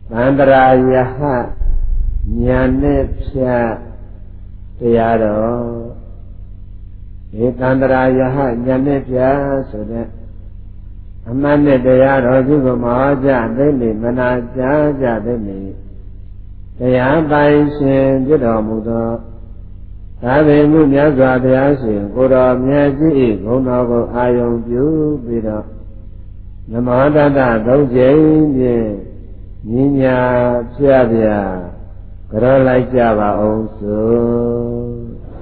သန္တရာယဟဉာဏ်နဲ့ဖြတ်တရားတော်ဒီသန္တရာယဟဉာဏ်နဲ့ဖြတ်ဆိုတဲ့အမှန်နဲ့တရားတော်ဒီကိုမဟောကြသိနေမနာကြားကြသိနေတရားပိုင်ရှင်ပြတော်မူသောသာဝေမှုမြတ်စွာဘုရားရှင်ကိုယ်တော်မြတ်ကြီး၏ဂုဏ်တော်ကိုအာယုံပြုပြီးတော့နမောတတ္တသုံးကြိမ်ဖြင့်ညီညာဖြတ်ပြကြောလိုက်ကြပါအောင်စို့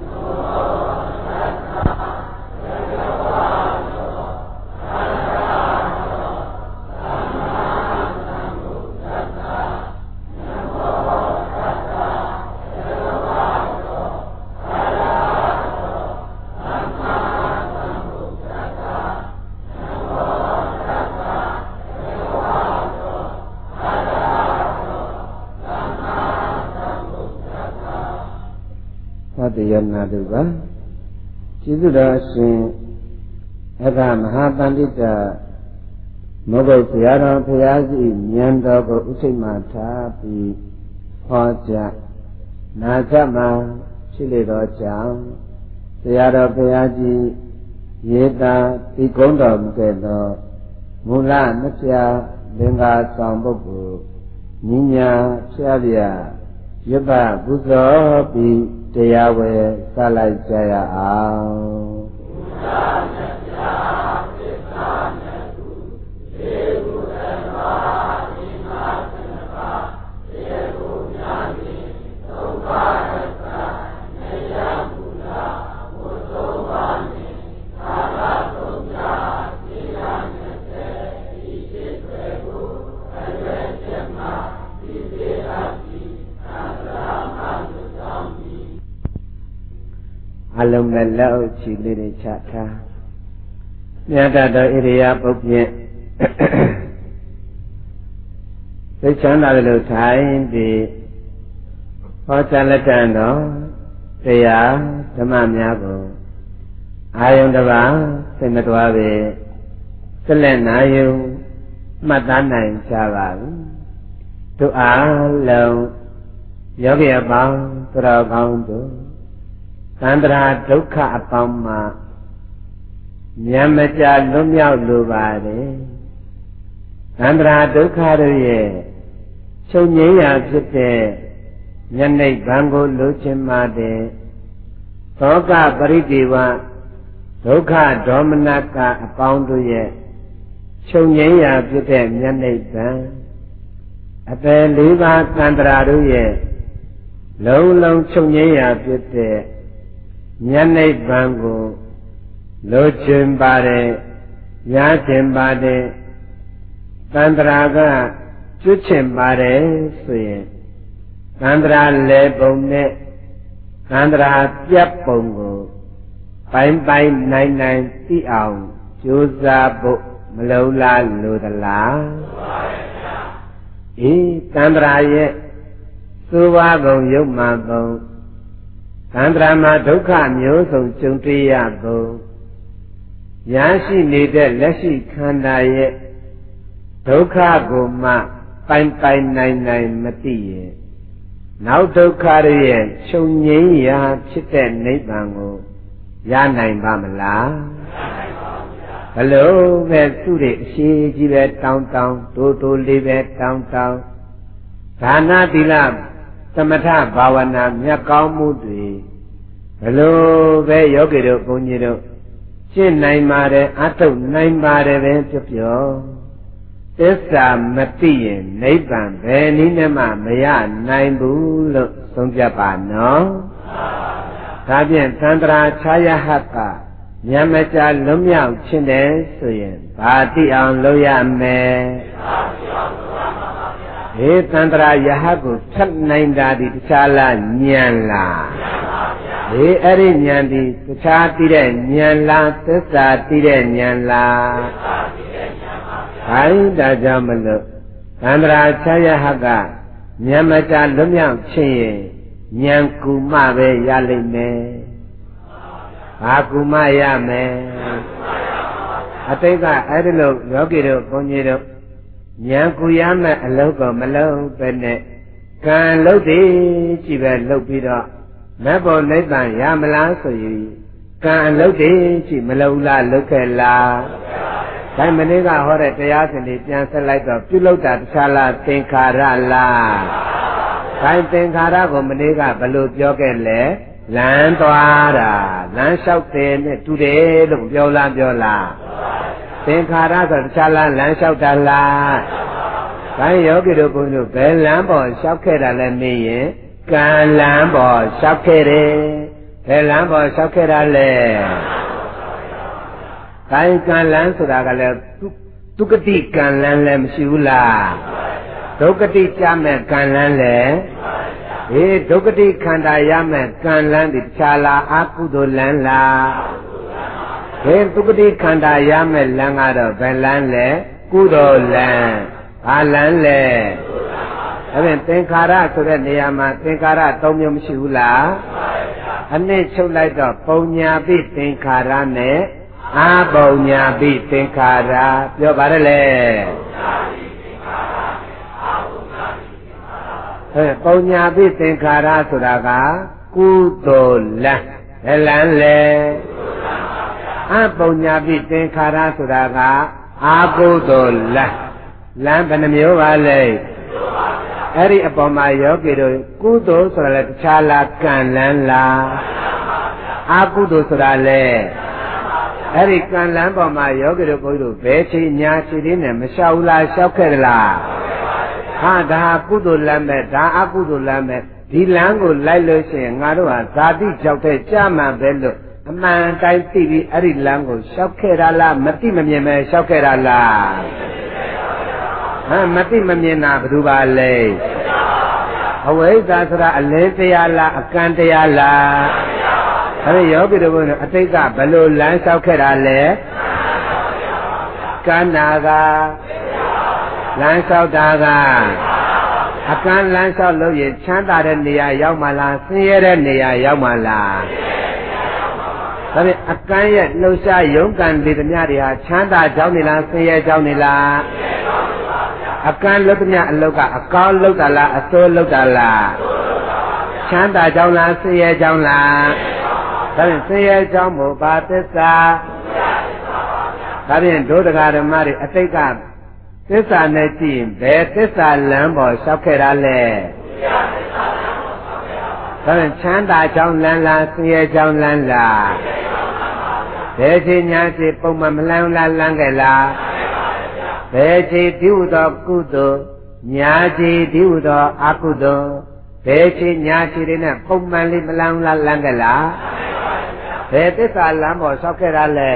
တရားနာတုပါကျေးဇူးတော်အရှင်အဘမဟာပန္တိတမဂ္ဂုတ်ဆရာတော်ဘုရားကြီးဉာဏ်တော်ကိုဥစိတ်မှထားပြီးဟောကြားနာကြမှာဖြစ်လေတော့ကြောင့်ဆရာတော်ဘုရားကြီးရေတာဒီကုန်းတော်မူခဲ့သောမူလမပြလင်္ကာဆောင်ပုဂ္ဂိုလ်ဉာဏ်ညာဖြာပြရပပူဇော်ပြီးတရားဝယ်စလိုက်ကြရအောင်အလုံးနဲ့လက်အုပ်ချီလေးတွေချထားမြတ်တော်ဣရိယာပုပ္ပယသိချမ်းသာလို့ထိုင်ပြီးဟောကြားလက်တန်တော်တရားဓမ္မများကိုအာယုန်တစ်ပါးစိတ်မတွားပဲဆက်လက်နာယုံမှတ်သားနိုင်ကြပါဘူးတို့အားလုံးယောဂီအပေါင်းသူတော်ကောင်းတို့သန္တရာဒုက္ခအပေါင်းမှာဉာဏ်မကြလွတ်မြောက်လိုပါတယ်သန္တရာဒုက္ခတို့ရဲ့ချုပ်ငြိမ်းရာဖြစ်တဲ့ဉာဏ်နိဗ္ဗာန်ကိုလိုချင်ပါတယ်သောကပရိဒေဝဒုက္ခဒေါမနကအပေါင်းတို့ရဲ့ချုပ်ငြိမ်းရာဖြစ်တဲ့ဉာဏ်နိဗ္ဗာန်အပယ်၄ပါးသန္တရာတို့ရဲ့လုံးလုံးချုပ်ငြိမ်းရာဖြစ်တဲ့ဉာဏ်နိဗ္ဗာန်ကိုလိုချင်ပါတယ်ရချင်ပါတယ်သန္တရာကကျွတ်ချင်ပါတယ်ဆိုရင်သန္တရာလဲပုံနဲ့သန္တရာပြတ်ပုံကိုပိုင်းပိုင်းနိုင်နိုင်သိအောင်ကြိုးစားဖို့မလုံလားလို့သလားအေးသန္တရာရဲ့သုဘဘုံယုတ်မှန်ပုံသန္တရာမှာဒုက္ခမျိုးစုံကြုံတွေ့ရပုံရရှိနေတဲ့လက်ရှိခန္ဓာရဲ့ဒုက္ခကိုမှပိုင်ပိုင်နိုင်နိုင်မသိရင်နောက်ဒုက္ခရဲ့ချုပ်ငြိမ်းရာဖြစ်တဲ့နိဗ္ဗာန်ကိုရနိုင်ပါမလားဘလို့ပဲသူ့ရဲ့အရှိကြီးပဲတောင်းတောင်းတိုးတိုးလေးပဲတောင်းတောင်းဒါနသီလသမထဘာဝနာမြတ်ကောင်းမှုတွေဘလို့ပဲယောဂီတို့ဘုန်းကြီးတို့ရှင်းနိုင်ပါတယ်အထုတ်နိုင်ပါတယ်ပဲပြောသစ္စာမသိရင်နိဗ္ဗာန်ဘယ်နည်းနဲ့မှမရနိုင်ဘူးလို့သုံးပြပါနော်ဒါဖြင့်သန္တရာခြာယဟကဉာဏ်မကြလွတ်မြောက်ခြင်းတယ်ဆိုရင်ဘာသိအောင်လုပ်ရမလဲဟေးသန္တရာယဟကိုဖြတ်နိုင်တာဒီတခြားလားဉာဏ်လားဟေးအဲ့ဒီဉာဏ်ဒီတခြားသိတဲ့ဉာဏ်လားသစ္စာသိတဲ့ဉာဏ်လားဟိုင်းဒါကြောင့်မလို့သန္တရာခြာယဟကဉာဏ်မကြလွတ်မြောက်ခြင်းရင်ဉာဏ်ကူမပဲရလိမ့်မယ်ဘာကူမရမယ်အတိတ်ကအဲ့ဒီလိုယောဂီတို့ဘုန်းကြီးတို့ညာကူရမဲ့အလုပ်ကမလုပ်ပဲနဲ့ကံလုပ်သည်ကြည့်ပဲလုပ်ပြီးတော့မတ်ဖို့နိဗ္ဗာန်ရမလားဆိုရင်ကံအလုပ်သည်ကြည့်မလုပ်လားလုပ်ခဲ့လားဒါမင်းကဟောတဲ့တရားစင်တွေပြန်ဆက်လိုက်တော့ပြုလုပ်တာတခြားလားသင်္ခါရလားဒါသင်္ခါရကိုမင်းကဘယ်လိုပြောခဲ့လဲလမ်းသွားတာလမ်းလျှောက်တယ်နဲ့တူတယ်လို့ပြောလားသင်္ခါရဆိုတခြားလားလမ်းလျှောက်တာလားဒါယောဂီတို့ဘုန်းကြီးတို့ဘယ်လမ်းပေါ်လျှောက်ခဲ့တာလဲမေးရင်ကံလမ်းပေါ်လျှောက်ခဲ့တယ်ဘယ်လမ်းပေါ်လျှောက်ခဲ့တာလဲဒါကံလမ်းဆိုတာကလည်းဒုက္ကတိကံလမ်းလည်းမရှိဘူးလားဒုက္ကတိကြမဲ့ကံလမ်းလည်းဒုက္ကတိခန္ဓာရမဲ့ကံလမ်းဒီတခြားလားအကုသိုလ်လမ်းလားဒုက္ကတိခန္ဓာရမဲ့လမ်းကတော့ဘယ်လမ်းလဲကုသိုလ်လမ်းဘာလမ်းလဲအဲ့ဒါသင်္ခါရဆိုတဲ့နေရာမှာသင်္ခါရ၃မျိုးမရှိဘူးလားအနှစ်ချုပ်လိုက်တော့ပုံညာပိသင်္ခါရနဲ့အာပုံညာပိသင်္ခါရပြောပါရလေပုံညာပိသင်္ခါရဆိုတာကကုသိုလ်လမ်းဘယ်လမ်းလဲအပုံညာပိသင်္ခါရဆိုတာကအာကုသိုလ်လမ်းဘယ်နှမျိုးပါလဲအဲ့ဒီအပေါ်မှာယောဂီတို့ကုသိုလ်ဆိုတာလည်းတခြားလားကံလမ်းလားအာကုသိုလ်ဆိုတာလည်းအဲ့ဒီကံလမ်းပေါ်မှာယောဂီတို့ဘုန်းကြီးတို့ဘယ်ချိန်ညာချိန်လေးနဲ့မလျှောက်လားလျှောက်ခဲ့သလားဟာဒါကုသိုလ်လမ်းမဲ့ဒါအကုသိုလ်လမ်းမဲ့ဒီလမ်းကိုလိုက်လို့ရှိရင်ငါတို့ဟာဇာတိကြောက်တဲ့ကြာမှန်ပဲလို့အမှန်တိုင်းသိပြီးအဲ့ဒီလမ်းကိုလျှောက်ခဲ့တာလားမသိမမြင်ပဲလျှောက်ခဲ့တာလားမသိမမြင်တာဘယ်သူပါလဲအဝိဇ္ဇာဆိုတာအလင်းတရားလားအကံတရားလားအဲ့ဒီယောဂီတို့ကအတိတ်ကဘယ်လိုလမ်းလျှောက်ခဲ့တာလဲကန္နာကလမ်းလျှောက်တာကအကံလမ်းလျှောက်လို့ရင်ချမ်းသာတဲ့နေရာရောက်မှလားဆင်းရဲတဲ့နေရာရောက်မှလားဒါဖြင့်အကံရဲ့လှုပ်ရှားရုန်းကန်လေသမျှတွေဟာချမ်းသာကြောင်းနေလားဆင်းရဲကြောင်းနေလားအကံလုပ်သမျှအလုပ်ကအကောင်းလုပ်တာလားအဆိုးလုပ်တာလားချမ်းသာကြောင်းလားဆင်းရဲကြောင်းလားဒါဖြင့်ဆင်းရဲကြောင်းမို့ဘာသစ္စာဒါဖြင့်ဒုဒကာဓမ္မတွေအတိတ်ကသစ္စာနဲ့ကြည့်ရင်ဘယ်သစ္စာလမ်းပေါ်လျှောက်ခဲ့တာလဲဒါဖြင့်ချမ်းသာကြောင်းလမ်းလားဆင်းရဲကြောင်းလမ်းလားဘယ်ချိန်ညာစီပုံမှန်မလန်းလားလမ်းခဲ့လားဘယ်ချိန်ဒီဟုသောကုသိုလ်ညာချိန်ဒီဟုသောအကုသိုလ်ဘယ်ချိန်ညာချိန်တွေနဲ့ပုံမှန်လေးမလန်းလားလမ်းခဲ့လားဘယ်သစ္စာလမ်းပေါ်လျှောက်ခဲ့တာလဲ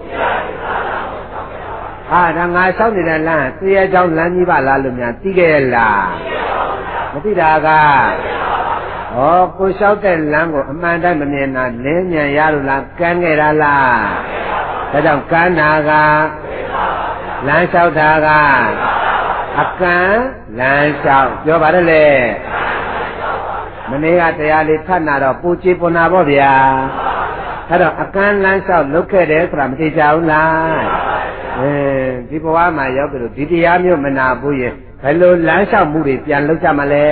ဒါငါလျှောက်နေတဲ့လမ်းသိရကြောင်းလမ်းကြီးပါလားလို့များသိခဲ့လားမသိတာကကိုလျှောက်တဲ့လမ်းကိုအမှန်တိုင်းမမြင်တာလင်းဉဏ်ရလို့လားကမ်းခဲ့တာလားဒါကြောင့်ကမ်းနာကလမ်းလျှောက်တာကအကံလမ်းလျှောက်ပြောပါတော့လေမနေ့ကတရားလေးဖတ်နာတော့ပူချေပွန်နာပေါ့ဗျာအဲ့တော့အကံလမ်းလျှောက်လုပ်ခဲ့တယ်ဆိုတာမသိကြဘူးလားဒီဘဝမှာရောက်ကြလို့ဒီတရားမျိုးမနာဘူးရင်ဘယ်လိုလမ်းလျှောက်မှုတွေပြန်လုပ်ကြမလဲ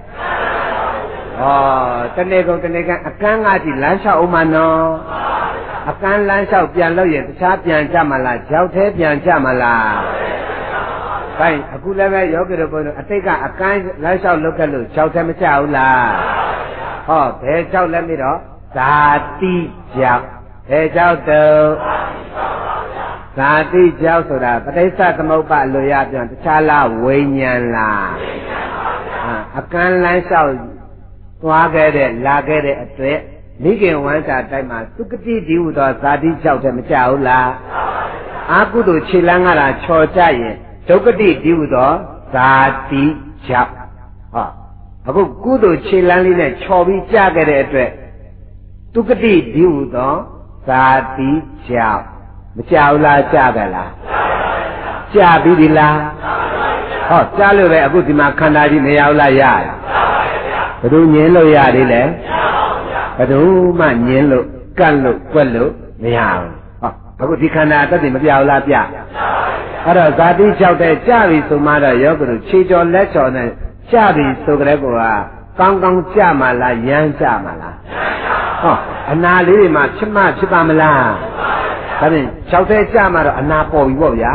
တနေ့ကုန်တနေ့ကအကန်းကကြည့်လမ်းလျှောက်အောင်မနော်အကန်းလမ်းလျှောက်ပြန်လို့ရင်တခြားပြန်ကြမလားကြောက်သေးပြန်ကြမလားခိုင်းအခုလည်းပဲယောဂီတို့ဘုန်းတော်အတိတ်ကအကန်းလမ်းလျှောက်လုပ်ခဲ့လို့ကြောက်သေးမကြဘူးလားဘယ်ကြောက်လဲပြီးတော့ဇာတိကြောက်ဘယ်ကြောက်တော့ဇာတိကြောက်ဆိုတာပဋိစ္စသမုပ္ပါလိုရပြန်တခြားလားဝိညာဉ်လားအကန်းလမ်းလျှောက်သွားခဲ့တဲ့လာခဲ့တဲ့အတွက်မိခင်ဝမ်းစာတိုက်မှာသုကတိဒီဟုသောဇာတိကြောက်တယ်မကြဘူးလားအာကုသိုလ်ခြေလန်းကလာချော်ကြရင်ဒုက္ကတိဒီဟုသောဇာတိကြောက်အခုကုသိုလ်ခြေလန်းလေးနဲ့ချော်ပြီးကြခဲ့တဲ့အတွက်သုကတိဒီဟုသောဇာတိကြောက်မကြဘူးလားကြကြလားကြပြီးပြီလားကြားလို့ပဲအခုဒီမှာခန္ဓာကြီးမရဘူးလားရတယ်ဘယ်သူညင်းလို့ရသေးလဲဘယ်သူမှညင်းလို့ကန့်လို့ကွက်လို့မရဘူးအခုဒီခန္ဓာတက်တယ်မပြဘူးလားပြအဲ့တော့ဇာတိ6တဲ့ကြပြီဆိုမှတော့ယောဂလူခြေကျော်လက်ကျော်နဲ့ကြပြီဆိုကြတဲ့ကောကောင်းကောင်းကြမှာလားရမ်းကြမှာလားဟောအနာလေးတွေမှာဖြစ်ပါမလားဒါဖြင့်6တဲ့ကြမှာတော့အနာပေါ်ပြီပေါ့ဗျာ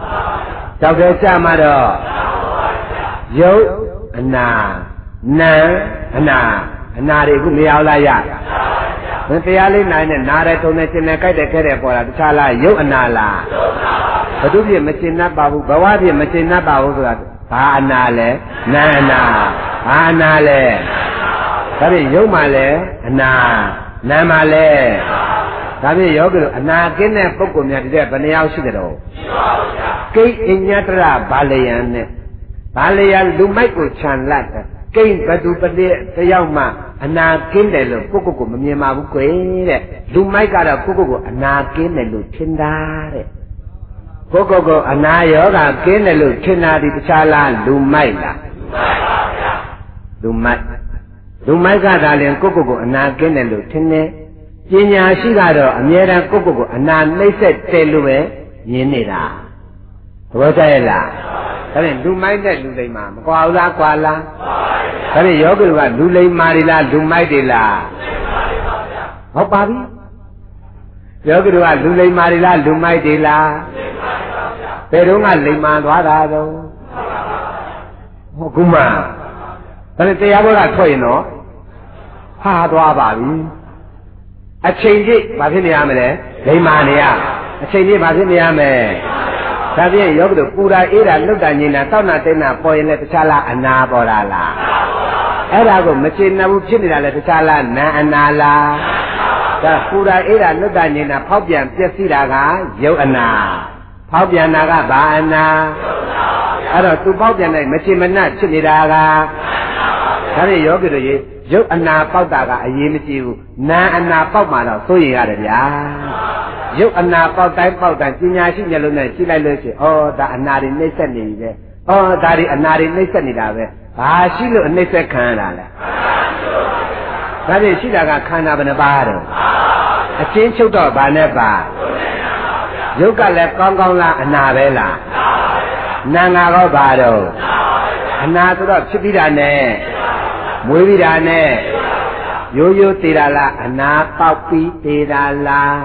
6တဲ့ကြမှာတော့ယုတ်အနာနာအနာတွေခုမရလားရမတရားလေးနိုင်နဲ့နားတယ်ထုံနဲ့ကျင်နဲ့ကြိုက်တယ်ခဲတယ်ပေါ်တာတခြားလားယုတ်အနာလားဘုသူပြည့်မကျင်납ပါဘူးဘဝပြည့်မကျင်납ပါဘူးဆိုတာဘာအနာလဲနာအနာဘာအနာလဲဒါဖြင့်ယုတ်မှလည်းအနာနာမှလည်းဒါဖြင့်ယောဂီတို့အနာကင်းတဲ့ပုဂ္ဂိုလ်များတည်းဘယ်နှယောက်ရှိကြတော့ရှိပါဘူးဗျာကိဋ္အညတရဘာလယံနဲ့ဘာလယံလူမိုက်ကိုခြံလိုက်ကိဋ္ဘသူပတိတယောက်မှအနာကင်းတယ်လို့ပုဂ္ဂိုလ်ကိုမမြင်ပါဘူးကွယ်တဲ့လူမိုက်ကတော့ပုဂ္ဂိုလ်ကိုအနာကင်းတယ်လို့ထင်တာတဲ့ပုဂ္ဂိုလ်ကိုအနာယောဂကင်းတယ်လို့ထင်တာဒီတခြားလားလူမိုက်လားလူမိုက်ကသာလျှင်ကိုယ့်ကိုယ်ကိုအနာကင်းတယ်လို့ထင်တယ်ပညာရှိကတော့အမြဲတမ်းကိုယ့်ကိုယ်ကိုအနာနှိမ့်ဆက်တယ်လို့ပဲမြင်နေတာသဘောကျရဲ့လားဒါဖြင့်လူမိုက်တဲ့လူလိမ္မာမကွာဘူးလားကွာလားဒါဖြင့်ယောဂီကလူလိမ္မာတွေလားလူမိုက်တွေလားဟုတ်ပါပြီယောဂီကလူလိမ္မာတွေလားလူမိုက်တွေလားဘယ်တော့ကလိမ္မာသွားတာတော့ဟုတ်ကူမဒါနဲ့တရားဘောကထွက်ရင်တော့ဟာသွားပါပြီအချိန်ကြီးဘာဖြစ်နေရမလဲလိမ္မာနေရအချိန်ကြီးဘာဖြစ်နေရမလဲဒါဖြင့်ယောဂီတို့ပူတာအေးတာလွတ်တာငြိမ်တာတောက်နာတိတ်နာပေါ်ရင်လည်းတခြားလားအနာပေါ်တာလားအဲ့ဒါကိုမကျေနပ်ဘူးဖြစ်နေတာလည်းတခြားလားနာအနာလားဒါပူတာအေးတာလွတ်တာငြိမ်တာဖောက်ပြန်ပျက်စီးတာကယုတ်အနာဖောက်ပြန်တာကဘာအနာအဲ့တော့သူပေါက်ပြန်တိုင်းမချင်မနှက်ဖြစ်နေတာကဒါဖြင့်ယောဂီတို့ရေရုပ်အနာပေါက်တာကအရေးမကြီးဘူးနာအနာပေါက်မှတော့စိုးရိမ်ရတယ်ဗျာရုပ်အနာပေါက်တိုင်းပညာရှိမျက်လုံးနဲ့ကြည့်လိုက်လို့ရှိရင်ဩဒါအနာတွေနှိမ့်ဆက်နေပြီပဲဩဒါတွေအနာတွေနှိမ့်ဆက်နေတာပဲဘာရှိလို့အနှိမ့်ဆက်ခံရတာလဲဒါဖြင့်ရှိတာကခန္ဓာဘယ်နှပါးတော့အချင်းချုပ်တော့ဗာနဲ့ပါရုပ်ကလည်းကောင်းကောင်းလားအနာပဲလားနာငါတော့ဘာတော့အနာဆိုတော့ဖြစ်ပြီးတာနဲ့မွေးပြီးတာနဲ့ရိုးရိုးသေးတာလားအနာပေါက်ပြီးသေးတာလား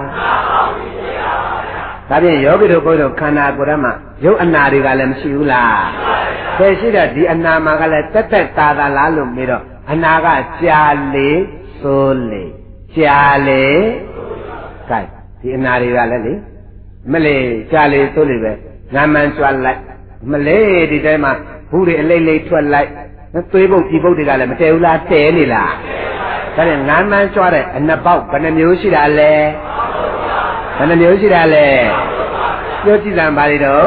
ဒါဖြင့်ယောဂီတို့ဘုန်းတော်ခန္ဓာကိုယ်ထဲမှာရုပ်အနာတွေကလည်းမရှိဘူးလားဆယ်ရှိတော့ဒီအနာမှာကလည်းတက်တက်တာတာလားလို့မေးတော့အနာကကြာလေဆိုးလေကြာလေကဲဒီအနာတွေကလည်းလေမလေးကြာလေဆိုးလေပဲငါမှန်ကြွလိုက်မလေးဒီတိုင်းမှာဘူးတွေအလိမ့်လိမ့်ထွက်လိုက်သွေးပုတ်ဒီပုတ်တွေကလည်းမတည့်ဘူးလားတည့်နေလားဒါနဲ့ငါမှန်းကြွားတဲ့အနှစ်ပေါက်ဘယ်နှမျိုးရှိတာလဲဘယ်နှမျိုးရှိတာလဲပြောကြည့်စမ်းပါလေတော့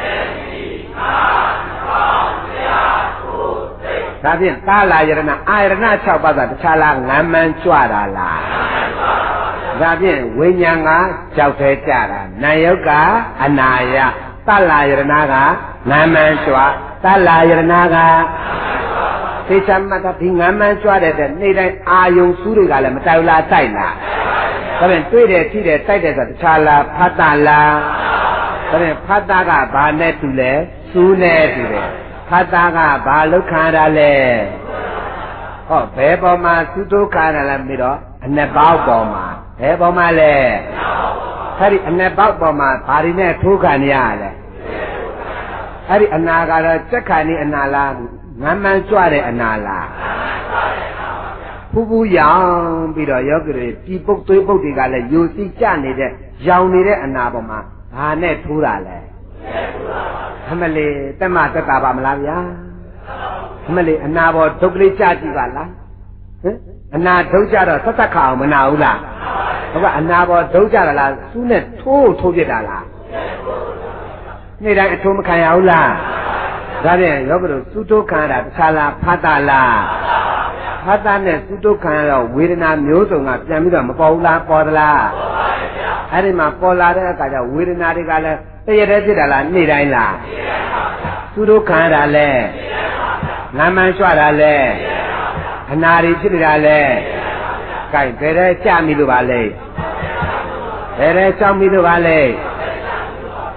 ဒါဖြင့်သာလာယရဏအာယရဏ6ပါးသာတခြားလားငါမှန်းကြွတာလားဒါဖြင့်ဝိညာဉ်ကကြောက်သေးကြတာနာယုတ်ကအနာယသာလာယရဏကငါမှန်းကြွသာလာယရဏကသေချာမှတ်တာဒီငါမှန်းကြွတဲ့နေ့တိုင်းအာယုံစူးတွေကလည်းမတိုင်လားတိုက်လားဒါဖြင့်တွေ့တယ်ထိတယ်တိုက်တယ်ဆိုတာတခြားလားဖတ်တာလားဒါဖြင့်ဖတ်တာကဘာနဲ့တူလဲစူးနဲ့တူတယ်ဖတ်တာကဘာလောက်ခံရလဲဟောဘယ်ပေါ်မှာသုတုခံရလဲပြီးတော့အနှစ်ပေါက်ပေါ်မှာဘယ်ပေါ်မှာလဲအဲ့ဒီအနှစ်ပေါက်ပေါ်မှာဘာတွေနဲ့ထိုးခံရလဲအဲ့ဒီအနာကတော့စက်ခဏီအနာလားငမ်းမှန်းကြွတဲ့အနာလားဖူးဖူးရောင်ပြီးတော့ယောဂီတွေပြည်ပုတ်သွေးပုတ်တွေကလည်းယိုစီးကျနေတဲ့ရောင်နေတဲ့အနာပေါ်မှာဘာနဲ့ထိုးတာလဲအမလေးတက်မတက်တာပါမလားဗျာအမလေးအနာပေါ်ဒုက္ခလေးကြကြည့်ပါလားဟင်အနာဒုက္ခတော့ဆက်ဆက်ခအောင်မနာဘူးလားဟုတ်ကအနာပေါ်ဒုက္ခရလားစူးနဲ့ထိုးပြစ်တာလားနေ့တိုင်းအထိုးမခံရဘူးလားဒါဖြင့်ယောဂီတို့သုတုခံရတာတခြားလားဖတ်တာလားဖတ်တာနဲ့သုတုခံရတော့ဝေဒနာမျိုးစုံကပြန်ပြီးတော့မပေါ်ဘူးလားပေါ်သလားအဲ့ဒီမှာပေါ်လာတဲ့အခါကျဝေဒနာတွေကလည်းတရတဲ့ဖြစ်တာလားနေ့တိုင်းလားသုတုခံရတာလဲငမ်းမှန်းကြွတာလဲအနာတွေဖြစ်နေတာလဲကဲဘယ်တဲ့ကြမိလို့ပါလဲဘယ်တဲ့ကြောက်မိလို့ပါလဲ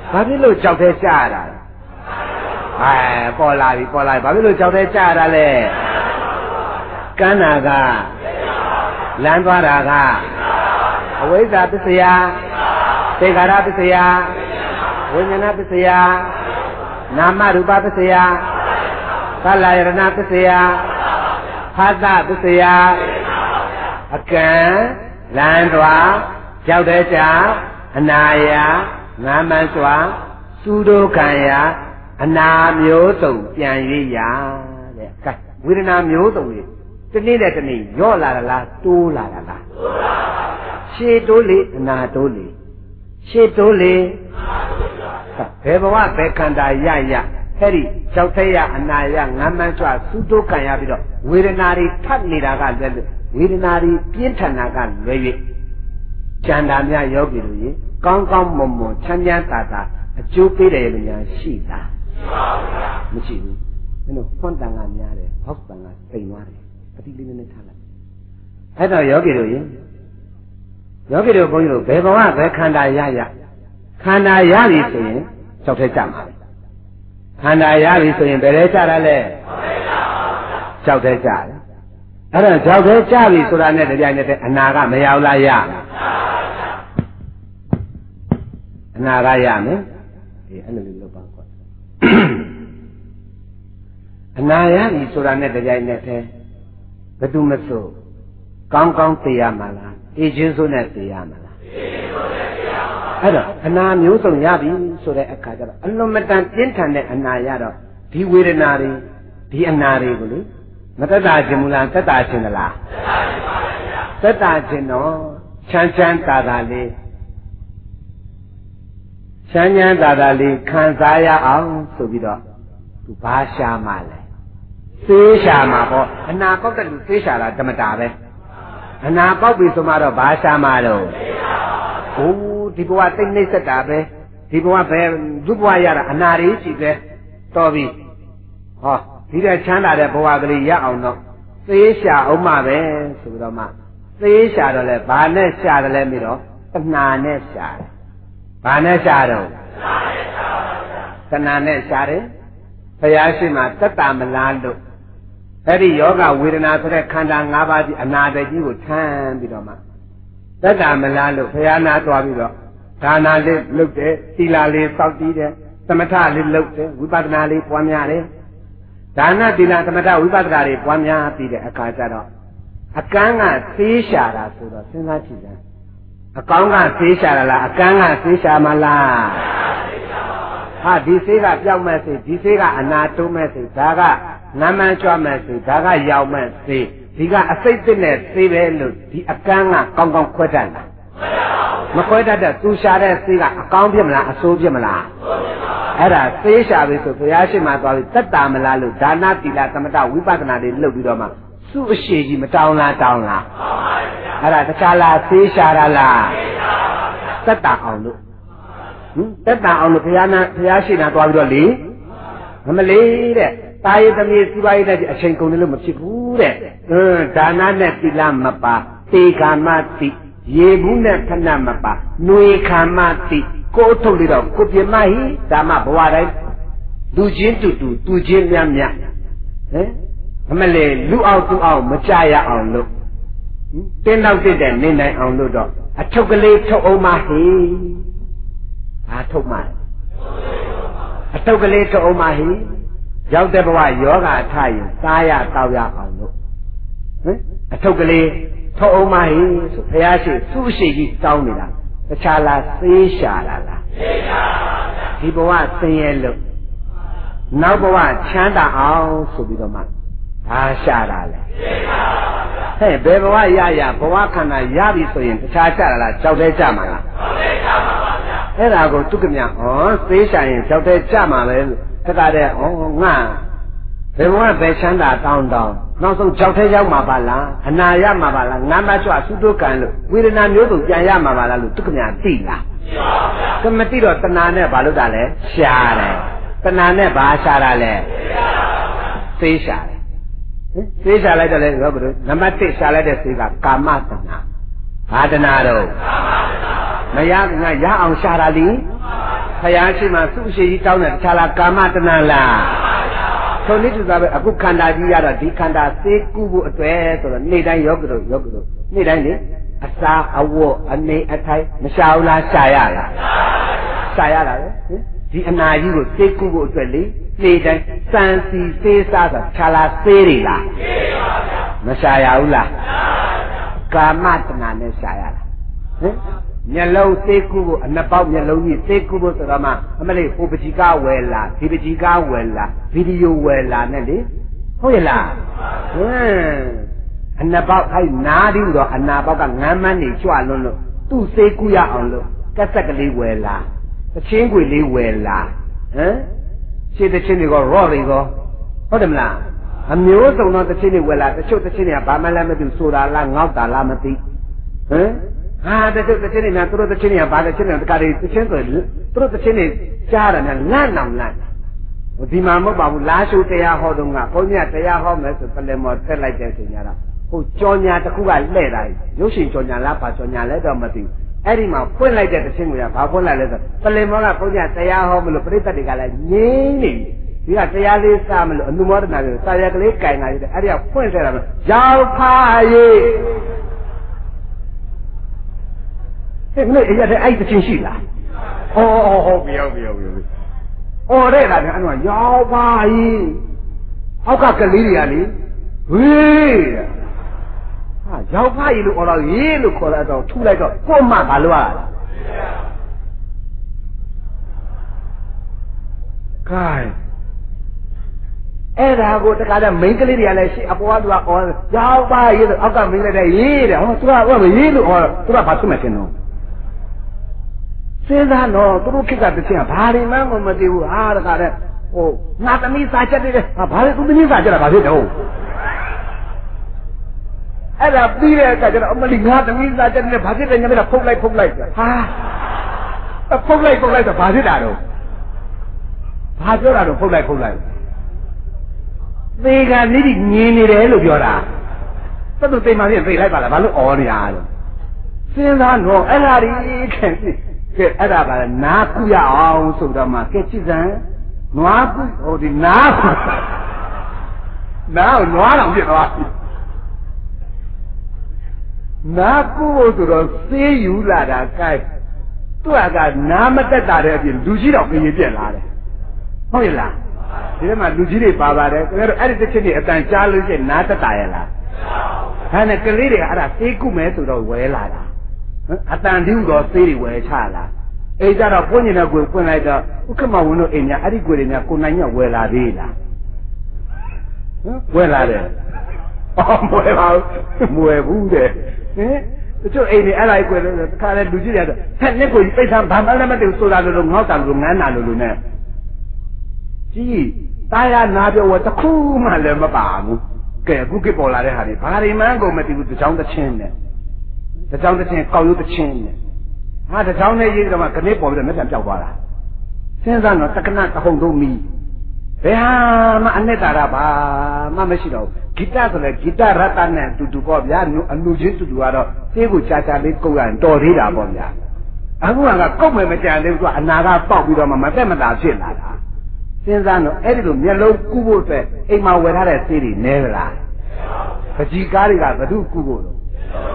ဘာဖြစ်လို့ကြောက်တဲ့ကြားရတာလဲပေါ်လာပြီဘာဖြစ်လို့ကြောက်တဲ့ကြားရတာလဲကန်းနာကလမ်းသွားတာကအဝိဇ္ဇာပစ္စယသေခါရပစ္စယဝိညာဏပစ္စယနာမရူပပစ္စယသလယရဏပစ္စယဟာသပစ္စယအကံလမ်းသွားကြောက်တဲ့ကြားအနာယငါးမှန်စွာသုဒုခံယအနာမျိုးစုံပြန်၍ရတဲ့ကဲဝေဒနာမျိုးစုံတွေတနေ့နဲ့တနေ့ရော့လာတာလားတိုးလာတာလားရှေ့တိုးလေအနာတိုးလေရှေ့တိုးလေဘယ်ဘဝဘယ်ခန္ဓာရအဲ့ဒီကြောက်တဲ့ရအနာယငါးမှန်စွာသုဒုခံရပြီးတော့ဝေဒနာတွေထပ်နေတာကလည်းဝေဒနာတွေပြင်းထန်တာကလွယ်၍ကျန်တာများယောဂီတို့ရေကောင်းကောင်းမွန်မွန်ချမ်းချမ်းသာသာအကျိုးပေးတယ်လို့များရှိလားမရှိဘူးမင်းတို့ဖွင့်တန်ကများတယ်ဟောက်တန်ကတိမ်သွားတယ်အတိလေးနဲ့ထားလိုက်အဲ့တော့ယောဂီတို့ရေယောဂီတို့ဘုန်းကြီးတို့ဘယ်ဘဝဘယ်ခန္ဓာရခန္ဓာရပြီဆိုရင်ကြောက်ထဲကြမှာခန္ဓာရပြီဆိုရင်ဘယ်ထဲကြတာလဲကြောက်ထဲကြတယ်အဲ့တော့ကြောက်ထဲကြပြီဆိုတာနဲ့တပြိုင်နက်တည်းအနာကမရောက်လားရအနာကရမယ်အဲ့လိုလေးလုပ်ပါကွာအနာရပြီဆိုတာနဲ့တပြိုင်နက်တည်းဘယ်သူမဆိုကောင်းကောင်းသိရမှာလားအေးချင်းစိုးနဲ့သိရမှာလားအဲ့တော့အနာမျိုးစုံရပြီဆိုတဲ့အခါကျတော့အလွန်မတန်ပြင်းထန်တဲ့အနာရတော့ဒီဝေဒနာတွေဒီအနာတွေကိုလေမသက်တာခြင်းမူလားသက်တာခြင်းလားသက်တာခြင်းတော့ချမ်းချမ်းသာသာလေးချမ်းချမ်းသာသာလေးခံစားရအောင်ဆိုပြီးတော့သူဘာရှာမှလဲသေးရှာမှာပေါ့အနာပေါက်တဲ့လူသေးရှာတာဓမ္မတာပဲအနာပေါက်ပြီဆိုမှတော့ဘာရှာမှတော့အိုးဒီဘဝတိတ်နှိမ့်ဆက်တာပဲဒီဘဝပဲဒုဘဝရတာအနာလေးရှိပဲတော်ပြီဟောဒီတဲ့ချမ်းသာတဲ့ဘဝကလေးရအောင်တော့သေးရှာအောင်မှပဲဆိုပြီးတော့မှသေးရှာတော့လဲဘာနဲ့ရှာတယ်လဲပြီးတော့တဏှာနဲ့ရှာတယ်ဘာနဲ့ရှာတော့တဏှာနဲ့ရှာတယ်ဘုရားရှိခိုးသက်တာမလားလို့အဲ့ဒီယောဂဝေဒနာဆိုတဲ့ခန္ဓာ၅ပါးကြီးအနာတကြီးကိုထမ်းပြီးတော့မှသက်တာမလားလို့ဘုရားနာသွားပြီးတော့ဒါနာလေးလုပ်တယ်သီလလေးစောင့်တည်တယ်သမထလေးလုပ်တယ်ဝိပဿနာလေးပွားများတယ်ဒါနသီလသမထဝိပဿနာတွေပွားများပြီးတဲ့အခါကျတော့အကန်းကသေးရှာတာဆိုတော့စဉ်းစားကြည့်တယ်အကောင်းကသေးရှာတာလားအကန်းကသေးရှာမလားဟာဒီဆေးကပြောက်မဲ့ဆေးဒီဆေးကအနာတိုးမဲ့ဆေးဒါကနမ်းမှန်းကြွမဲ့ဆေးဒါကရောက်မဲ့ဆေးဒီကအစိတ်တစ်နဲ့ဆေးပဲလို့ဒီအကန်းကကောင်းကောင်းခွဲတတ်လားမခွဲတတ်တဲ့သူရှာတဲ့ဆေးကအကောင်းဖြစ်မလားအဆိုးဖြစ်မလားအဲ့ဒါဆေးရှာပြီဆိုဘုရားရှိခိုးသွားပြီးသက်တာမလားလို့ဒါနသီလသမထဝိပဿနာတွေလုပ်ပြီးတော့မှစုအရှိကြီးမတောင်းလားတောင်းလားအဲ့ဒါတခြားလားဆေးရှာတာလားသက်တာအောင်လို့သက်တာအောင်လို့ဘုရားရှိခိုးသွားပြီးတော့လေမလေးတဲ့တာယသမီးစီပါရေးတဲ့အချိန်ကုန်တယ်လို့မဖြစ်ဘူးတဲ့ဒါနနဲ့သီလမပါသေကာမတိရေဘူးနဲ့ခဏမပါနှွေခံမတိကိုယ်ထုတ်လို့တော့ကိုပြမဟိဒါမှဘဝတိုင်းလူချင်းတူတူသူချင်းများများမလေးလူအောင်သူအောင်မကြရအောင်လို့တင်းတော့တဲ့နေနိုင်အောင်လို့တော့အထုပ်ကလေးထုတ်အောင်မဟိဘာထုတ်မှအထုပ်ကလေးထုတ်အောင်မဟိရောက်တဲ့ဘဝယောဂထရင်စားရတောက်ရအောင်လို့အထုပ်ကလေးထုတ်အောင်မဟိဆိုဘုရားရှိသူ့ရှိကြီးတောင်းနေတာတခြားလားသေးရှာတာလားသေးရှာပါဗျာဒီဘဝဆင်းရဲလို့နောက်ဘဝချမ်းသာအောင်ဆိုပြီးတော့မှဘာရှာတာလဲသေးရှာပါဗျာဟဲ့ဘယ်ဘဝရဘဝခန္ဓာရပြီဆိုရင်တခြားရှာတာလားကြောက်တဲ့ကြမှာလားကြောက်တဲ့ကြမှာပါဗျာအဲ့ဒါကိုသူကမြသေးရှာရင်ကြောက်တဲ့ကြမှာပဲတကတဲ့ငါဘယ်ဘဝပဲချမ်းသာတောင်းနောက်ဆုံးကြောက်ထဲရောက်မှာပါလားအနာရမှာပါလားငါမချွတ်သုတုကံလို့ဝေဒနာမျိုးစုံပြန်ရမှာပါလားလို့သူကမြသိလားသိပါဗျာကမသိတော့တဏှာနဲ့ဘာလို့တာလဲရှားတယ်တဏှာနဲ့ဘာရှားတာလဲသိရှားတယ်သိရှားလိုက်တော့လေဘယ်လိုနံပါတ်1ရှားလိုက်တဲ့သိကကာမတဏှာဘာတဏှာတော့ကာမတဏှာမရငါရအောင်ရှားတာလी ဖယားရှိမှသူ့ရှိကြီးတောင်းတဲ့တခြားလားကာမတဏလားဆိုနေတူသားပဲအခုခန္ဓာကြီးရတော့ဒီခန္ဓာစေကုဖို့အတွက်ဆိုတော့နေ့တိုင်းယောဂတို့နေ့တိုင်းလေအစာအဝတ်အနေအထိုင်မရှာဘူးလားရှာရလားရှာရတာပဲဒီအနာကြီးကိုစေကုဖို့အတွက်လေနေ့တိုင်းစံစီစေးစားတာခြာလားစေးတွေလားမရှာရဘူးလားကာမတဏနဲ့ရှာရတာဟင်မျက်လုံးစေးကုဖို့အနှစ်ပေါက်မျက်လုံးကြီးစေးကုဖို့ဆိုတော့မှအမလေးဟိုပကြီးကဝယ်လာဒီပကြီးကဝယ်လာဗီဒီယိုဝယ်လာနဲ့လေဟုတ်ရဲ့လားဟင်းအနှစ်ပေါက်အဲ့နားပြီးတော့အနာပေါက်ကငမ်းမန်းနေကြွလွန်းလို့သူ့စေးကုရအောင်လို့ကက်ဆက်ကလေးဝယ်လာသချင်းခွေလေးဝယ်လာဟမ်ရှင်းတဲ့ချင်းတွေကရော့တွေကဟုတ်တယ်မလားအမျိုးစုံသောသချင်းတွေဝယ်လာတချို့သချင်းတွေကဘာမှလည်းမသိဆိုတာလားငေါ့တာလားမသိဟမ်ဟာတချို့သချင်းတွေများသူတို့သချင်းတွေကဘာသချင်းတွေတခါတည်းသချင်းဆိုသူတို့သချင်းတွေကြားတယ်များလန့်အောင်လန့်ဒီမှာမဟုတ်ပါဘူးလားရှိုးတရားဟောတော့ကဘုန်းကြီးတရားဟောမယ်ဆိုပလင်မော်တက်လိုက်တဲ့အချိန်ကျတော့ဟိုကြော်ညာတစ်ခုကလှဲ့တာရုပ်ရှင်ကြော်ညာလားပါကြော်ညာလဲတော့မသိဘူးအဲ့ဒီမှာဖွင့်လိုက်တဲ့သချင်းတွေကဘာဖွင့်လိုက်လဲဆိုပလင်မော်ကဘုန်းကြီးတရားဟောမလို့ပြိဿတ်တွေကလည်းငြင်းနေဒီကတရားလေးစားမလို့အနုမောဒနာတွေစာရကလေးကင်လာတယ်အဲ့ဒီကဖွင့်ခဲ့တာရောက်ဖာရေးမလို့အဲ့ဒါအဲ့တချင်းရှိလားဟုတ်ပြီအော်တဲ့ကလည်းအဲ့တော့ရောက်ပါကြီးအောက်ကကလေးတွေကလေဝေးဟာရောက်ပါကြီးလို့အော်တော့ရေးလို့ခေါ်တော့ထူလိုက်တော့ကို့မှဘာလို့ရလဲခိုင်းအဲ့ဒါကိုတခါတည်းမိန်းကလေးတွေကလည်းရှိအပေါ်ကသူကအော်ရောက်ပါကြီးလို့အောက်ကမိန်းကလေးတွေရေးတယ်ဟောသူကမရေးလို့အော်သူကဘာဖြစ်မှခင်တော့စဉ်းစားတော့သူတို့ခေတ်ကတည်းကဘာတွေမှမသိဘူးဟာတခါတည်းဟိုငါသမီးစာချက်တယ်ဟာဘာလဲသူသမီးစာချက်တာဘာဖြစ်တော့အဲ့ဒါပြီးတဲ့အခါကျတော့အမလီငါသမီးစာချက်တယ်ဘာဖြစ်တယ်ညမဖုတ်လိုက်ဟာဖုတ်လိုက်တော့ဘာဖြစ်တာတော့ဘာပြောတာတော့ဖုတ်လိုက်သေကနိတိငင်းနေတယ်လို့ပြောတာသတ်သူသိမှပြင်သိလိုက်ပါလားဘာလို့အော်နေရလဲစဉ်းစားတော့အဲ့ဒါကြီးခင်ကဲအဲ့ဒါကလည်းနားကုရအောင်ဆိုတော့မှကဲကြည့်စမ်းနွားကုဟိုဒီနားကိုနွားတော်ဖြစ်သွားပြီနားကုဖို့ဆိုတော့စေးယူလာတာကဲသူကနားမတက်တာတဲ့အပြင်လူကြီးတော်ပြင်ပြက်လာတယ်ဟုတ်ရဲ့လားဒီထဲမှာလူကြီးတွေပါပါတယ်ခင်ဗျားတို့အဲ့ဒီတစ်ချက်ကြီးအတန်ကြားလို့ရှိရင်နားတက်တာရဲ့လားဒါနဲ့ကလေးတွေကအဲ့ဒါစေးကုမယ်ဆိုတော့ဝဲလာတာအတန်ဒီဥတော်သေးတွေဝယ်ချလာအိမ်ကြတော့ပွင့်နေတဲ့ကိုပွင့်လိုက်တော့ဥက္ကမဝင်းတို့အိမ်များအဲ့ဒီကိုတွေများကိုနိုင်ညဝယ်လာသေးလားဝယ်လာတယ်မဝယ်ပါဘူးမဝယ်ဘူးတဲ့တချို့အိမ်တွေအဲ့ဒါကိုတခါလဲလူကြီးတွေတော့ဟဲ့နှစ်ကိုပိတ်ဆန်းဘာမှလည်းမသိဘူးဆိုတာလို့ငေါ့တာလို့ငန်းတာလို့နဲ့ကြီးတာယာနာပြောဝတခုမှလည်းမပါဘူးကဲအခုကပေါ်လာတဲ့ဟာတွေဘာတွေမှန်းကိုမသိဘူးတချောင်းတစ်ချင်းနဲ့တချောင်းတစ်ချင်းကောက်ရုပ်တစ်ချင်းနဲ့ဟာတချောင်းနဲ့ရေးတော့မှခဏပေါ်ပြီးတော့မျက်ပြန်ပြောက်သွားတာစဉ်းစားတော့တက္ကနာတဟုန်သုံးမီဘယ်ဟာမှအနှစ်သာရဘာမှမရှိတော့ဂီတဆိုလဲဂီတရတနဲ့တူတူပေါ့ဗျာအလူချင်းတူတူကတော့သေးကိုချာချာလေးကုတ်ရရင်တော်သေးတာပေါ့ဗျာအခုကကုတ်မယ်မကြံသေးဘူးသူကအနာကပေါက်ပြီးတော့မှမသက်မသာဖြစ်လာတာစဉ်းစားတော့အဲ့ဒီလိုမျက်လုံးကုဖို့အတွက်အိမ်မှာဝယ်ထားတဲ့ဆေးတွေနဲလားပကြီးကားတွေကဘယ်သူကုဖို့လို့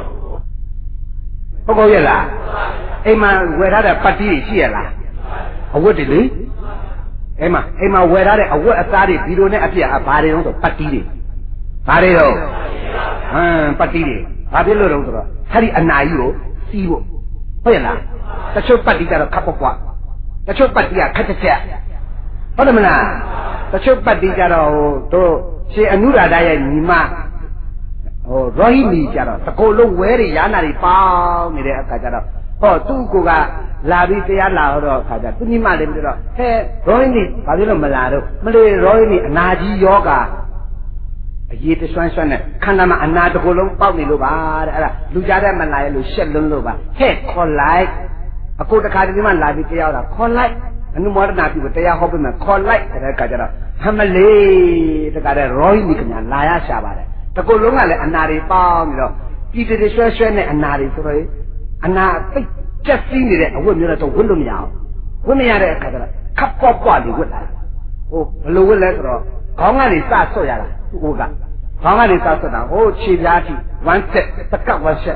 ဟုတ်ရဲ့လားအိမ်မှာဝယ်ထားတဲ့ပတ်တီးတွေရှိရလားအဝတ်တွေလေအိမ်မှာဝယ်ထားတဲ့အဝတ်အစားတွေဗီဒီယိုနဲ့အပြည့်ဘာတွေတော့ဆိုပတ်တီးတွေဘာတွေတော့ပတ်တီးတွေဘာဖြစ်လို့တော့ဆိုတော့ဟာဒီအနာကြီးကိုစီးဖို့ဟုတ်ရဲ့လားတချို့ပတ်တီးကတော့ခပ်ပွားပွားတချို့ပတ်တီးကခက်ချက်ချက်ဟုတ်တယ်မလားတချို့ပတ်တီးကြတော့တို့ရှင်အနုရာဒရဲ့ညီမရောဟိမီကြတော့တကိုယ်လုံးဝဲတွေရာနာတွေပေါင်းနေတဲ့အခါကျတော့ဟောသူ့ကိုကလာပြီးတရားလာတော့အခါကျသူညီမလေးပြီးတော့ဟဲ့ရောဟိမီဘာဖြစ်လို့မလာတော့မလေးရောဟိမီအနာကြီးယောဂအရေးတဆွမ်းဆွမ်းနဲ့ခန္ဓာမှာအနာတကိုယ်လုံးပေါက်နေလို့ပါတဲ့အဲ့ဒါလူကြားတဲ့မလာရလို့ရှက်လွန်းလို့ပါဟဲ့ခေါ်လိုက်အခုတခါတည်းမှလာပြီးတရားတော့ခေါ်လိုက်အနုမောဒနာပြုတရားဟောပေးမယ်ခေါ်လိုက်တဲ့အခါကျတော့ဟမလေးတခါတည်းရောဟိမီကညာလာရရှာပါတယ်တကူလုံးကလည်းအနာတွေပေါင်းပြီးတော့ပြည်တည်ရွှဲနဲ့အနာတွေဆိုတော့အနာသိကျက်စီးနေတဲ့အဝတ်မျိုးတော့ဝတ်လို့မရအောင်ဝတ်မရတဲ့အခါကျတော့ခပ်ပွားပွားလေးဝတ်လာဟိုဘလို့ဝတ်လဲဆိုတော့ခေါင်းကနေစဆွတ်ရတာသူ့အိုးကခေါင်းကနေစဆွတ်တာဟိုခြေပြားထိဝမ်းဆက်တကပ်ဝမ်းဆက်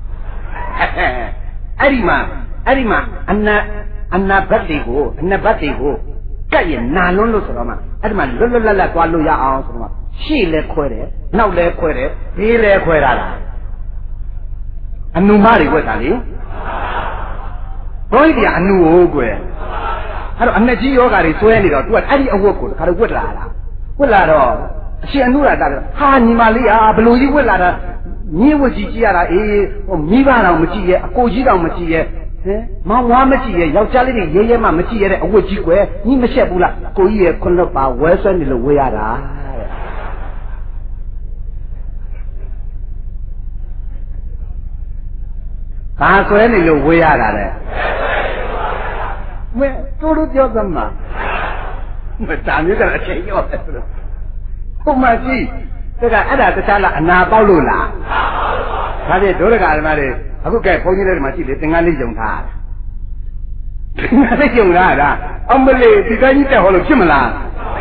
အဲ့ဒီမှာအနာဘတ်တွေကိုကတ်ရင်နာလွန်းလို့ဆိုတော့မှအဲ့ဒီမှာလွတ်လွတ်လပ်လပ်သွားလို့ရအောင်ဆိုတော့ရှေ့လဲခွဲတယ်နောက်လဲခွဲတယ်ဘေးလဲခွဲတာလားအနုမတွေဝက်တာလေဘုန်းကြီးကအနုဟုတ်ကွယ်အဲ့တော့အနှစ်ကြီးယောဂါတွေစွဲနေတော့ तू ကအဲ့ဒီအဝတ်ကိုတခါတော့ဝက်လာတာဝက်လာတော့အရှင်အနုရာတာဟာညီမလေးဘလို့ကြီးဝက်လာတာညီဝတ်ကြီးကြည့်ရတာအေးဟိုမိဘတော်မကြည့်ရဲ့အကိုကြီးတော်မကြည့်ရဲ့ဟင်မောင်ဝါမကြည့်ရဲ့ယောက်ျားလေးတွေရဲရဲမှမကြည့်ရတဲ့အဝတ်ကြီးကွယ်ညီမရှက်ဘူးလားကိုကြီးရဲ့ခွန်းတော့ပါဝဲဆွဲနေလို့ဝေးရတာဘာဆွဲနေလို့ဝေးရတာလဲမဲတို့တို့ပြောသမှာမတာမျိုးကအချိန်ရောက်တယ်ဆိုတော့ဟုတ်မှရှိတကအဲ့ဒါတခြားလားအနာပေါက်လို့လားဒါဖြင့်ဒုရကဓမ္မတွေအခုကဲဘုန်းကြီးတွေဒီမှာရှိလေသင်္ကန်းလေးယုံထားတာသင်္ကန်းလေးယုံထားတာအမလေးဒီကကြီးတက်ဟောလို့ဖြစ်မလား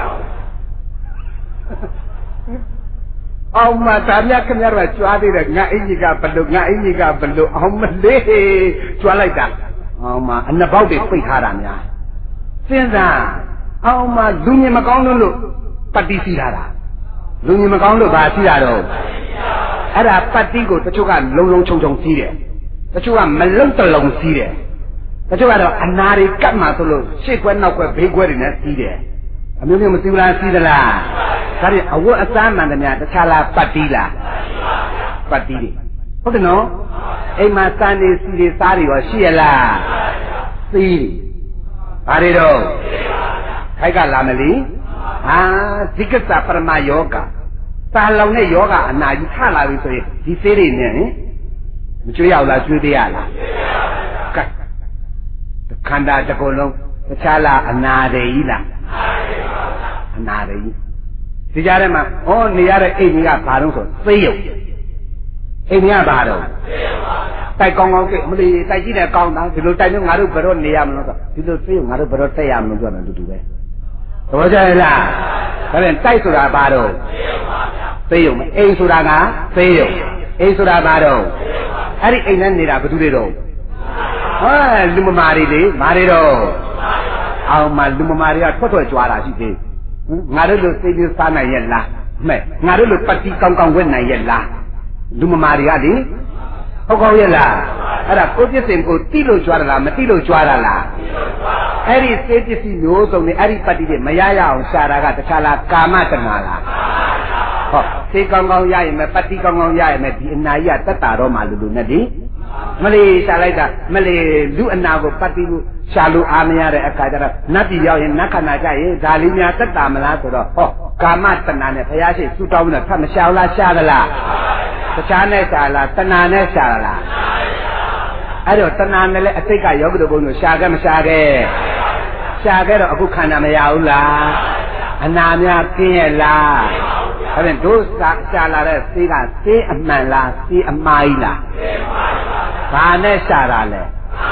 အောင်မဒါမြတ်ခင်ဗျားတို့ကကြွားသေးတယ်ငါအင်ကြီးကဘလို့အောင်မလေးကြွားလိုက်တာအောင်မအနှစ်ပေါက်တွေပိတ်ထားတာများစဉ်းစားအောင်မလူမြင်မကောင်းလို့ပတ္တိစီထားတာလူမြင်မကောင်းလို့ဘာစီတာတော့အဲ့ဒါပတ္တိကိုတချို့ကလုံခြုံစီးတယ်တချို့ကမလုံတလုံစီးတယ်တချို့ကတော့အနာတွေကတ်မှဆိုလို့ရှေ့ခွဲနောက်ခွဲဘေးခွဲတွေနဲ့စီးတယ်အမျိုးမျိုးမစီးဘူးလားစီးသလားဒါဖြင့်အဝတ်အစားမှန်သမျှတခြားလားပတ္တိလားပတ္တိတွေဟုတ်တယ်နော်အိမ်မှာစံနေစီတွေစားတွေရောရှိရလားစီးဘာတွေတော့ခိုက်ကလာမလီဟာဇိကစ္စပရမယောဂသာလောင်တဲ့ယောဂအနာကြီးထလာပြီဆိုရင်ဒီသေးတွေနဲ့မကျွေးရလားကျွေးသေးရလားကဲခန္ဓာတစ်ခုလုံးတခြားလားအနာတွေကြီးလားအနာတွေကြီးဒီကြားထဲမှာဟောနေရတဲ့အိမ်ကြီးကဘာလို့ဆိုသိယုံအိမ်ကြီးကဘာတော့တိုက်ကောင်းကောင်းကြည့်မလို့တိုက်ကြည့်တယ်ကောင်းတာဒီလိုတိုက်လို့ငါတို့ဘယ်တော့နေရမလို့ဆိုဒီလိုသိယုံငါတို့ဘယ်တော့တက်ရမလို့ပြောတယ်တူတူပဲသဘောကျလားဒါပြန်တိုက်ဆိုတာဘာတော့သိယုံအိမ်ဆိုတာကသိယုံအိမ်ဆိုတာဘာတော့အဲ့ဒီအိမ်နဲ့နေတာဘယ်သူတွေတော့ဟောလူမမာတွေလေမာတွေတော့အောင်မလူမမာတွေကထွက်ကြွားတာရှိသေးငါတို့လိုသိပြီးစားနိုင်ရဲ့လားမဲ့ငါတို့လိုပတ္တိကောင်းဝတ်နိုင်ရဲ့လားလူမမာတွေကလေဟုတ်ကောင်းရဲ့လားအဲ့ဒါကိုပြည့်စင်ကိုတိလို့ကြွားတာလားမတိလို့ကြွားတာလားအဲ့ဒီစေပစ္စည်းမျိုးစုံနဲ့အဲ့ဒီပတ္တိတွေမရရအောင်ရှာတာကတခြားလားကာမတဏှာလားဟောစေကောင်းရရင်မဲ့ပတ္တိကောင်းရရင်မဲ့ဒီအနာကြီးကတက်တာတော့မှလူနဲ့ဒီမလေးရှာလိုက်တာမလေးလူအနာကိုပတ္တိလို့ရှာလို့အားမရတဲ့အခါကျတော့နတ်ပြည်ရောက်ရင်နတ်ခန္ဓာကြရင်ဒါလေးများတက်တာမလားဆိုတော့ဟောကာမတဏှာနဲ့ဘုရားရှိခိုးတောင်းနေတာဖတ်မရှာလားရှာသလားတခြားနဲ့ရှာလားတဏှာနဲ့ရှာလားအဲ့တော့တဏှာနဲ့လည်းအစိတ်ကယောဂတို့ဘုန်းတို့ရှာခဲ့မရှာခဲ့ရှာခဲ့တော့အခုခန္ဓာမရဘူးလားအနာများပြင်းရဲ့လားအဲ့ဒါတို့ရှာလာတဲ့စေးကစေးအမှန်လားစေးအမှားကြီးလားဘာနဲ့ရှာတာလဲ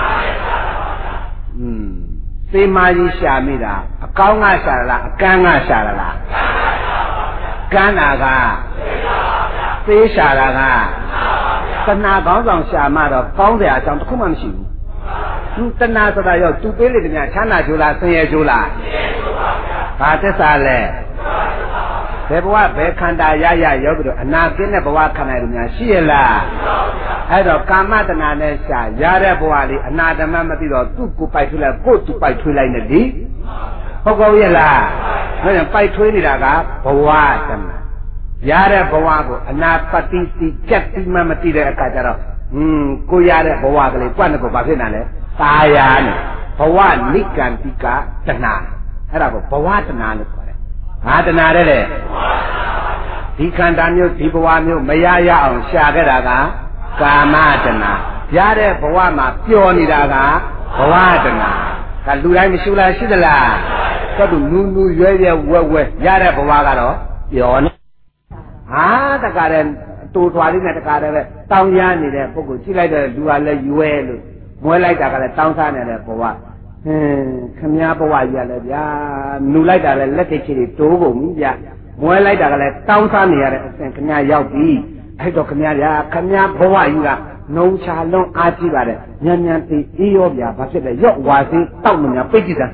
စေးမာကြီးရှာမိတာအကောင်းကရှာလားအကန်းကရှာလားကန်းတာကစေးရှာတာကတဏှာကောင်းဆောင်ရှာမှတော့ကောင်းစရာအကြောင်းတစ်ခုမှမရှိဘူးတဏှာဆိုတာရောသူပေးလေတည်းများချမ်းသာကြိုးလားဆင်းရဲကြိုးလားဘာသစ္စာလဲဘယ်ဘဝဘယ်ခန္ဓာရရောက်ပြီးတော့အနာကင်းတဲ့ဘဝခန္ဓာတွေများရှိရလားအဲ့တော့ကာမတဏှာနဲ့ရှာရတဲ့ဘဝလေးအနာတမမသိတော့သူ့ကိုပိုက်ထွေးလိုက်ကို့သူပိုက်ထွေးလိုက်နေလေဟုတ်ကောရဲ့လားဒါကြောင့်ပိုက်ထွေးနေတာကဘဝတဏှာရတဲ့ဘဝကိုအနာပတိစီကြက်ပြီးမှမသိတဲ့အခါကျတော့ကိုရတဲ့ဘဝကလေးကွတ်နေကိုဘာဖြစ်နေလဲตาယာနေဘဝနိကန္တိကတဏှာအဲ့ဒါကိုဘဝတဏှာလို့ခေါ်တယ်ဘာတဏှာတဲ့လေဒီခန္ဓာမျိုးဒီဘဝမျိုးမရရအောင်ရှာခဲ့တာကကာမတဏှာရတဲ့ဘဝမှာပျော်နေတာကဘဝတဏှာကလူတိုင်းမရှိလားရှိသလားတော့သူနူရွဲဝဲရတဲ့ဘဝကတော့ပျော်နေဟာတကားတဲ့တူထွားလေးနဲ့တကားတဲ့တောင်းရနေတဲ့ပုဂ္ဂိုလ်ကြည့်လိုက်တဲ့လူကလည်းရွဲလို့မွဲလိုက်တာကလည်းတောင်းစားနေတဲ့ဘဝခမည်းဘဝကြီးရလဲဗျာနူလိုက်တာလဲလက်ထိတ်ချီတွေတိုးကုန်ပြီဗျာမွဲလိုက်တာကလည်းတောင်းစားနေရတဲ့အဆင့်ခမည်းရောက်ပြီအဲ့တော့ခမည်းဗျာခမည်းဘဝကြီးကနှုံချလွန်အားကြီးပါတယ်ညံ့ညံ့သေးအေးရောဗျာဘာဖြစ်လဲရော့ဝါစေးတောက်မများပိတ်ကြည့်စမ်း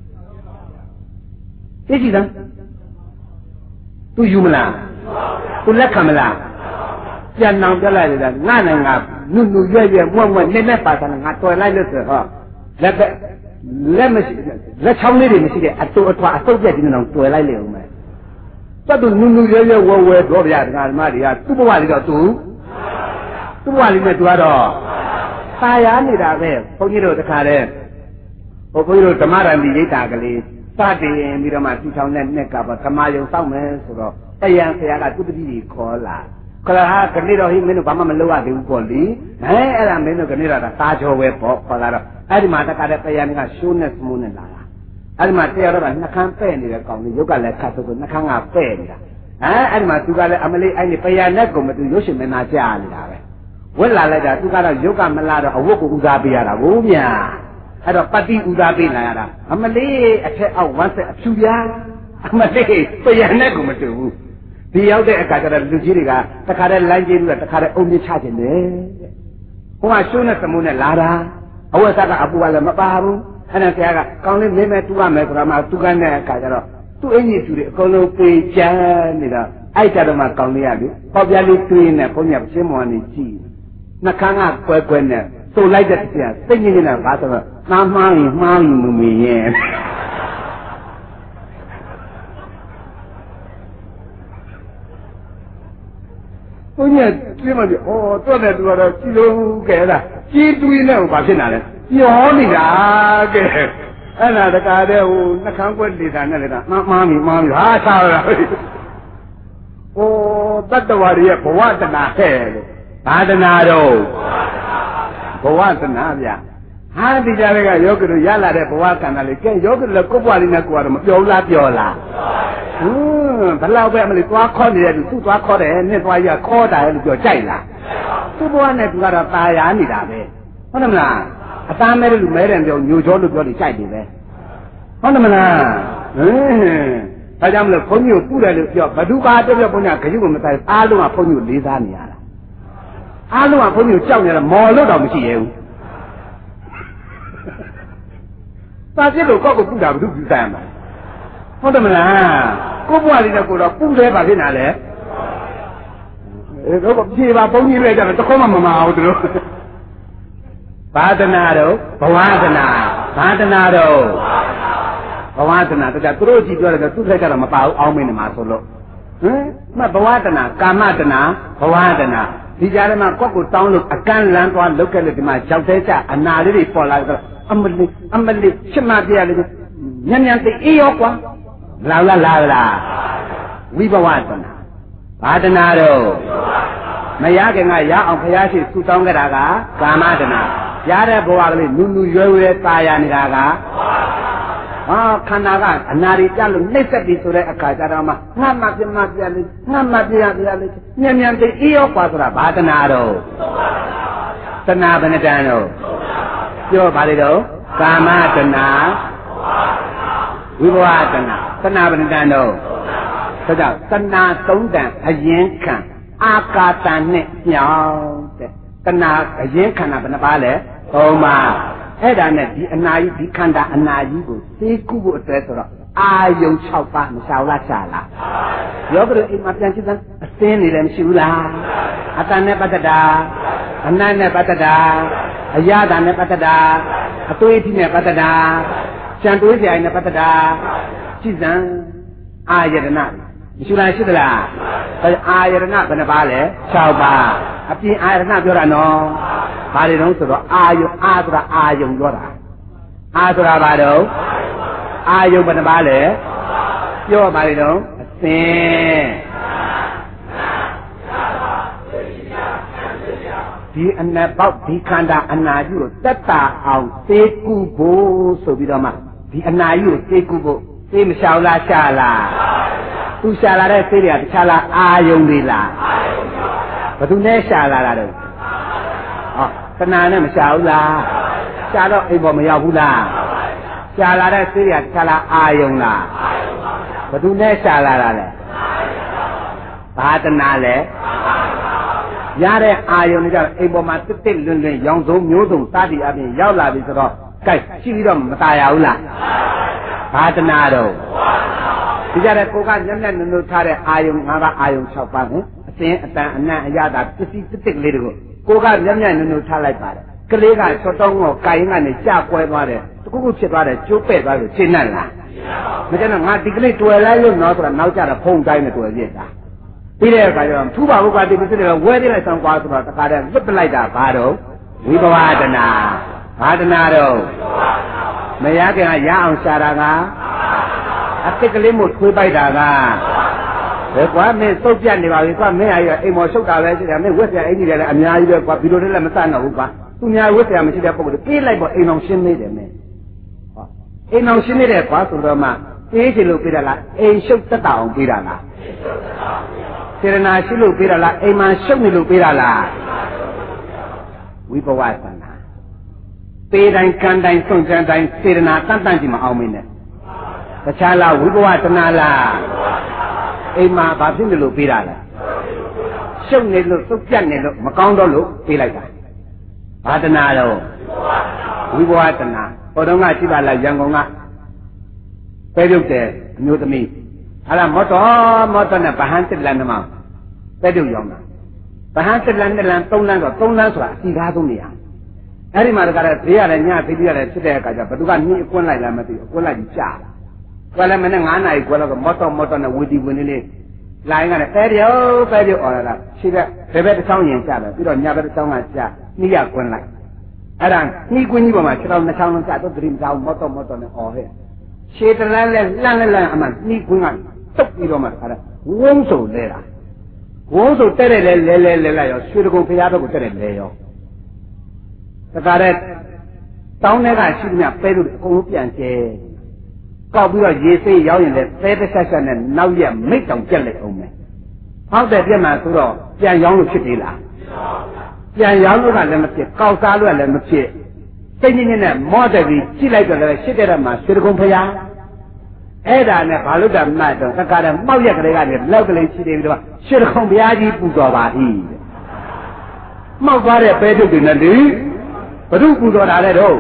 ပိတ်ကြည့်စမ်းသူယူမလားသူလက်ခံမလားပြန်အောင်ပြလိုက်တယ်ငါနဲ့ငါနုနုရွရွမွတ်မွတ်နဲ့ပါတာငါတော်လိုက်လို့ဆိုဟောလက်မရှိလက်ချောင်းလေးတွေမရှိတဲ့အတူအထွာအဆုပ်ပြက်ကြီးနဲ့တော့တွေ့လိုက်လေဦးမယ်တတ်သူနုနုရွရွဝဝဲတော့ဗျာဒကာဓမ္မတွေကသူ့ဘဝလေးတော့သူ့ဘဝလေးနဲ့သူကတော့သာယာနေတာပဲဘုန်းကြီးတို့တခါတည်းဘုန်းကြီးတို့ဓမ္မရံဒီရိတ်တာကလေးစတင်ပြီးတော့မှသူချောင်းနဲ့နဲ့ကပါဓမ္မယုံစောင့်မယ်ဆိုတော့တယံဆရာကသူတတိကြီးခေါ်လာခလာဟာခဏတော့ဟိမင်းတို့ဘာမှမလုပ်ရသေးဘူးပေါ့လေအဲ့ဒါမင်းတို့ခဏတော့သာချောပဲပေါ့ခေါ်လာတော့အဲ့ဒီမှာတခါတည်းတယံကရှိုးနဲ့စမိုးနဲ့လာတာအဲ့ဒီမှာတရားတော့နှခမ်းပဲ့နေတဲ့ကောင်လေးရုပ်ကလည်းခတ်ဆိုနှခမ်းကပဲ့နေတာအဲ့ဒီမှာသူကလည်းအမလေးအဲ့ဒီပယံနဲ့ကိုမတူရုပ်ရှင်မင်းသားကြားနေတာပဲဝက်လာလိုက်တာသူကတော့ရုပ်ကမလာတော့အဝတ်ကိုဥစားပေးရတာကိုဗျာအဲ့တော့ပတိဥစားပေးလာရတာအမလေးအထက်အောက်ဝမ်းဆက်အဖြူပြားအမလေးပယံနဲ့ကိုမတူဘူးဒီရောက်တဲ့အခါကျတော့လူကြီးတွေကတခါတည်းလမ်းကြီးပြီးတော့တခါတည်းအုံမြချခြင်းနဲ့ဟိုကရှိုးနဲ့သမုန်းနဲ့လာတာအဝတ်စားကအပူကလည်းမပါဘူးအဲ့ဒါဆရာကကောင်းလေးမင်းမဲတူရမယ်ဆိုတာမှသူကနဲ့အခါကျတော့သူ့အင်ကြီးသူတွေအကုန်လုံးပေချမ်းနေတော့အဲ့ကြတော့မှကောင်းလေးရပြီပေါ့ပြားလေးတွေးနေဘုန်းကြီးကရှင်းမော်နေကြည့်နှခမ်းကကွဲနဲ့ဆိုလိုက်တဲ့ဆရာစိတ်ညစ်နေတာဘာဆိုတော့နှားမှားရင်မှားရင်မမီရဲ့ဘုန်းကြီးကပြမပြီဩတော့တယ်သူကတော့ကြည်လုံးကဲလားကြည်တွေးနေဘာဖြစ်နေလဲပြောနေတာကဲအဲ့ဒါတကားတဲ့ဟိုနှခမ်းကွက်နေတာနဲ့လည်းမှားပြီဟာသာရဩတတ္တဝါတွေရဲ့ဘဝတဏဟဲ့လို့ဘာတဏတော့ဘဝတဏဗျာဟာဒီကြတဲ့ကယောဂီတို့ရလာတဲ့ဘဝကံတာလေးကဲယောဂီတို့လည်းကိုယ့်ဘဝလေးနဲ့ကိုယ်ကတော့မပြောဘူးလားပြောလားဘယ်လောက်ပဲအမလေးသွားခေါ်နေတယ်သူသွားခေါ်တယ်နဲ့သွားရခေါ်တာလေလို့ပြောကြိုက်လားသူ့ဘဝနဲ့သူကတော့ตาရနေတာပဲဟုတ်တယ်မလားအသားမဲလို့မဲတယ်ပြောညိုချောလို့ပြောလို့ကြိုက်တယ်ပဲဟုတ်တယ်မလားဒါကြောင့်မလို့ဘုန်းကြီးကိုပြုတယ်လို့ပြောဘဒုပါတော့ပြောဘုန်းကြီးကဂရုကိုမဆိုင်အားလုံးကဘုန်းကြီးကိုလေးစားနေရတာအားလုံးကဘုန်းကြီးကိုကြောက်နေတယ်မော်လို့တော့မရှိရဲ့ဘူးပါပြစ်လို့ကောက်ကိုပြုတာဘဒုပြုဆိုင်မှာဟုတ်တယ်မလားကိုဘွားလေးနဲ့ကိုတော့ပြုတယ်ပါဖြစ်နေလဲတော့ဖြေပါဘုန်းကြီးတွေကြတော့တခေါမှမမအောင်သူတို့ဘာဒနာတော့ဘဝဒနာဘာဒနာတော့ဘဝဒနာတကသူတို့ကြည့်ပြောတယ်ကသူ့ထက်ကတော့မပါဘူးအောင်းမင်းနေမှာဆိုလို့မဘဝဒနာကာမဒနာဘဝဒနာဒီကြားထဲမှာကိုယ့်ကိုတောင်းလို့အကန့်လန်းသွားလုတ်ခဲ့လို့ဒီမှာကြောက်သေးကြအနာလေးတွေပေါ်လာတော့အမလေးချစ်မပြရလေညံ့ညံ့သိအေးရောကွာလာဝိဘဝဒနာဘာဒနာတော့မရခင်ကရအောင်ဘုရားရှိသူတောင်းကြတာကကာမဒနာရတဲ့ဘဝကလေးနုနုရွယ်ရွယ်ตายရနေတာကခန္ဓာကအနာရီကြလို့နှိမ့်ဆက်ပြီဆိုတဲ့အခါကျတော့မှငှမပြလေညံ့ညံ့သိအေးရောကွာဆိုတာဘာဒနာတော့တဏှာဘယ်နှတန်းတော့ပြောပါလေတော့ကာမဒနာဝိဘဝဒနာတဏှာဘယ်နှတန်းတော့ဒါကြောင့်တဏှာသုံးတန်အရင်ခံအာကာတန်နဲ့ညောင်းတဲ့တဏှာအရင်ခန္ဓာဘယ်နှပါလဲသုံးပါအဲ့ဒါနဲ့ဒီအနာကြီးဒီခန္ဓာအနာကြီးကိုသိကုဖို့အတွက်ဆိုတော့အာယုံ6ပါးမရှာလားရှာလားယောဂတို့အိမ်မှာပြန်ကြည့်စမ်းအစင်းနေလည်းမရှိဘူးလားအတန်နဲ့ပတ္တတာအနတ်နဲ့ပတ္တတာအရသာနဲ့ပတ္တတာအသွေးထိနဲ့ပတ္တတာကြံတွေးကြိုင်နဲ့ပတ္တတာကြည့်စမ်းအာယတနာမရှိလားရှိသလားအာယတနာဘယ်နှပါလဲ6ပါးအပြင်အာယတနာပြောတာနော်ဘာတွေတုံးဆိုတော့အာယုအာဆိုတာအာယုံပြောတာအာဆိုတာဘာတော့အာယုံဘယ်နှပါလဲပြောပါလေတော့အစင်းဒီအနတ်ပေါက်ဒီခန္ဓာအနာကြီးကိုတက်တာအောင်သိကုဖို့ဆိုပြီးတော့မှဒီအနာကြီးကိုသိကုဖို့သိမလျှောက်လားရှာလားသူရှာလာတဲ့သိတွေကတခြားလားအာယုံတွေလားဘယ်သူနဲ့ရှာလာတာတော့ခဏနဲ့မရှာဘူးလားရှာတော့အိမ်ပေါ်မရောက်ဘူးလားရှာလာတဲ့ဆေးရတခြားလားအာယုံလားဘယ်သူနဲ့ရှာလာတာလဲဘာတနာလဲရတဲ့အာယုံတွေကြောင့်အိမ်ပေါ်မှာတစ်တစ်လွင်လွင်ရောင်စုံမျိုးစုံစသည်အပြင်ရောက်လာပြီဆိုတော့ကြိုက်ရှိပြီးတော့မตายရဘူးလားဘာတနာတော့ဒီကြတဲ့ကိုကညံ့ညံ့နုံနုံထားတဲ့အာယုံ၅ပါးအာယုံ6ပါးကိုအစင်းအတန်အနံ့အရသာပစ္စည်းတစ်တစ်လေးတွေကိုကညံ့ညံ့နုံနုံထားလိုက်ပါတယ်ကလေးကချော့တောင်းကိုကိုင်ကနေကြာကွဲသွားတယ်တခုခုဖြစ်သွားတယ်ကျိုးပဲ့သွားလို့ရှင်းနဲ့လားမကျတော့ငါဒီကလေးတွေ့လိုက်လို့နော်ဆိုတာနောက်ကြတော့ဖုံတိုင်းနဲ့တွေ့ပြစ်တာပြီးတဲ့အခါကျတော့ထူပါဘုရားဒီပစ္စည်းတွေကဝဲတိလိုက်ဆောင်ကွာဆိုတော့တခါတည်းလွတ်ပလိုက်တာဘာတော့ဝိဘဝတနာဘာတနာတော့မရခင်ကရအောင်ရှာတာကအစ်စ်ကလေးမို့ထွေးပိုက်တာကဘယ်ကွာမင်းစုပ်ပြတ်နေပါပြီကွာမင်းအကြီးအိမ်မော်ရှုပ်တာပဲရှိတယ်မင်းဝက်ဆရာအင်ကြီးလည်းအများကြီးပဲကွာဒီလိုလည်းမစနိုင်ဘူးကွာသူများဝက်ဆရာမရှိတဲ့ပုံစံပြေးလိုက်ပေါ့အိမ်အောင်ရှင်းနေတယ်မင်းဟောအိမ်အောင်ရှင်းနေတယ်ကွာဆိုတော့မှပြေးချင်လို့ပြေးတာလားအိမ်ရှုပ်တက်တာအောင်ပြေးတာလားစေရနာရှိလို့ပြေးတာလားအိမ်မှာရှုပ်နေလို့ပြေးတာလားဝိဘဝသနာပေးတိုင်းကံတိုင်းစွန့်ကြံတိုင်းစေရနာတန်တန်ကြည့်မအောင်မင်းနဲ့တခြားလားဝိဘဝတနာလားအိမ်မှာဘာဖြစ်လို့ပြေးတာလဲရှုပ်နေလို့သုတ်ပြတ်နေလို့မကောင်းတော့လို့ပြေးလိုက်တာဘာတနာတော့ဝိဘဝတနာဟိုတုန်းကရှိပါလားရန်ကုန်ကပဲပြုတ်တယ်အမျိုးသမီးအဲ့ဒါမော်တော်နဲ့ဗဟန်းတစ်လန်မှာပဲပြုတ်ရောင်းတာဗဟန်းတစ်လန်3လမ်းဆို3လမ်းဆိုတာအစီကားဆုံးနေရအဲ့ဒီမှာတခါတည်းဈေးရတယ်ညဈေးပြရတယ်ဖြစ်တဲ့အခါကျဘယ်သူကနှီးအကွန်းလိုက်လားမသိဘူးအကွန်းလိုက်ပြီးကြာကွယ်လည်းမနေ့9 နာရီကွယ်တော့မော်တော်နဲ့ဝီတီဝင်လေးလိုင်းကလည်းပဲပြုတ်អော်လာရှိတဲ့ဘယ်ဘက်တစ်ချောင်းရင်ကြာတယ်ပြီးတော့ညဘက်တစ်ချောင်းကကြာနှီးရကွန်းလိုက်အဲ့ဒါနှီးကွင်းကြီးပေါ်မှာ6 2ချောင်းလုံးကြာတော့ဒရင်ကြောင်မော်တော်နဲ့អော်ဟဲ့ရှေတလန်းလဲလှမ်းအမှနှီးကွင်းကတုတ်ပြီးတော့မှတခါတည်းဝုန်းဆိုလဲတာဝုန်းဆိုတက်တယ်လဲရောရွှေတကုံဖရားဘက်ကိုတက်တယ်လဲရောတခါတည်းတောင်းထဲကရှိသမျှပဲလို့အကုန်လုံးပြန်ကျဲကောက်ပြီးတော့ရေစိတ်ရောက်ရင်လည်းသဲတစ်ဆက်နဲ့နောက်ရက်မိတ်တောင်ပြက်လိုက်အောင်မယ်ဟောက်တယ်ပြက်မှဆိုတော့ပြန်ရောင်းလို့ဖြစ်သေးလားပြန်ရောင်းလို့ကလည်းမဖြစ်ကောက်စားလို့လည်းမဖြစ်စိတ်ညစ်ညစ်နဲ့မော့တယ်ပြီးကြည့်လိုက်တော့လည်းရှစ်တဲ့မှာရွှေတကုံဖရားအဲ့ဒါနဲ့ဘာလို့တာမှတ်တော့တခါတည်းမှောက်ရက်ကလေးကနေလောက်ကလေးရှိနေပြီးတော့ရွှေတကုံဘုရားကြီးပူတော်ပါ၏မှောက်သွားတဲ့ပဲတုတ်တွေနဲ့လေဘု து ပူတော်တာလဲတော့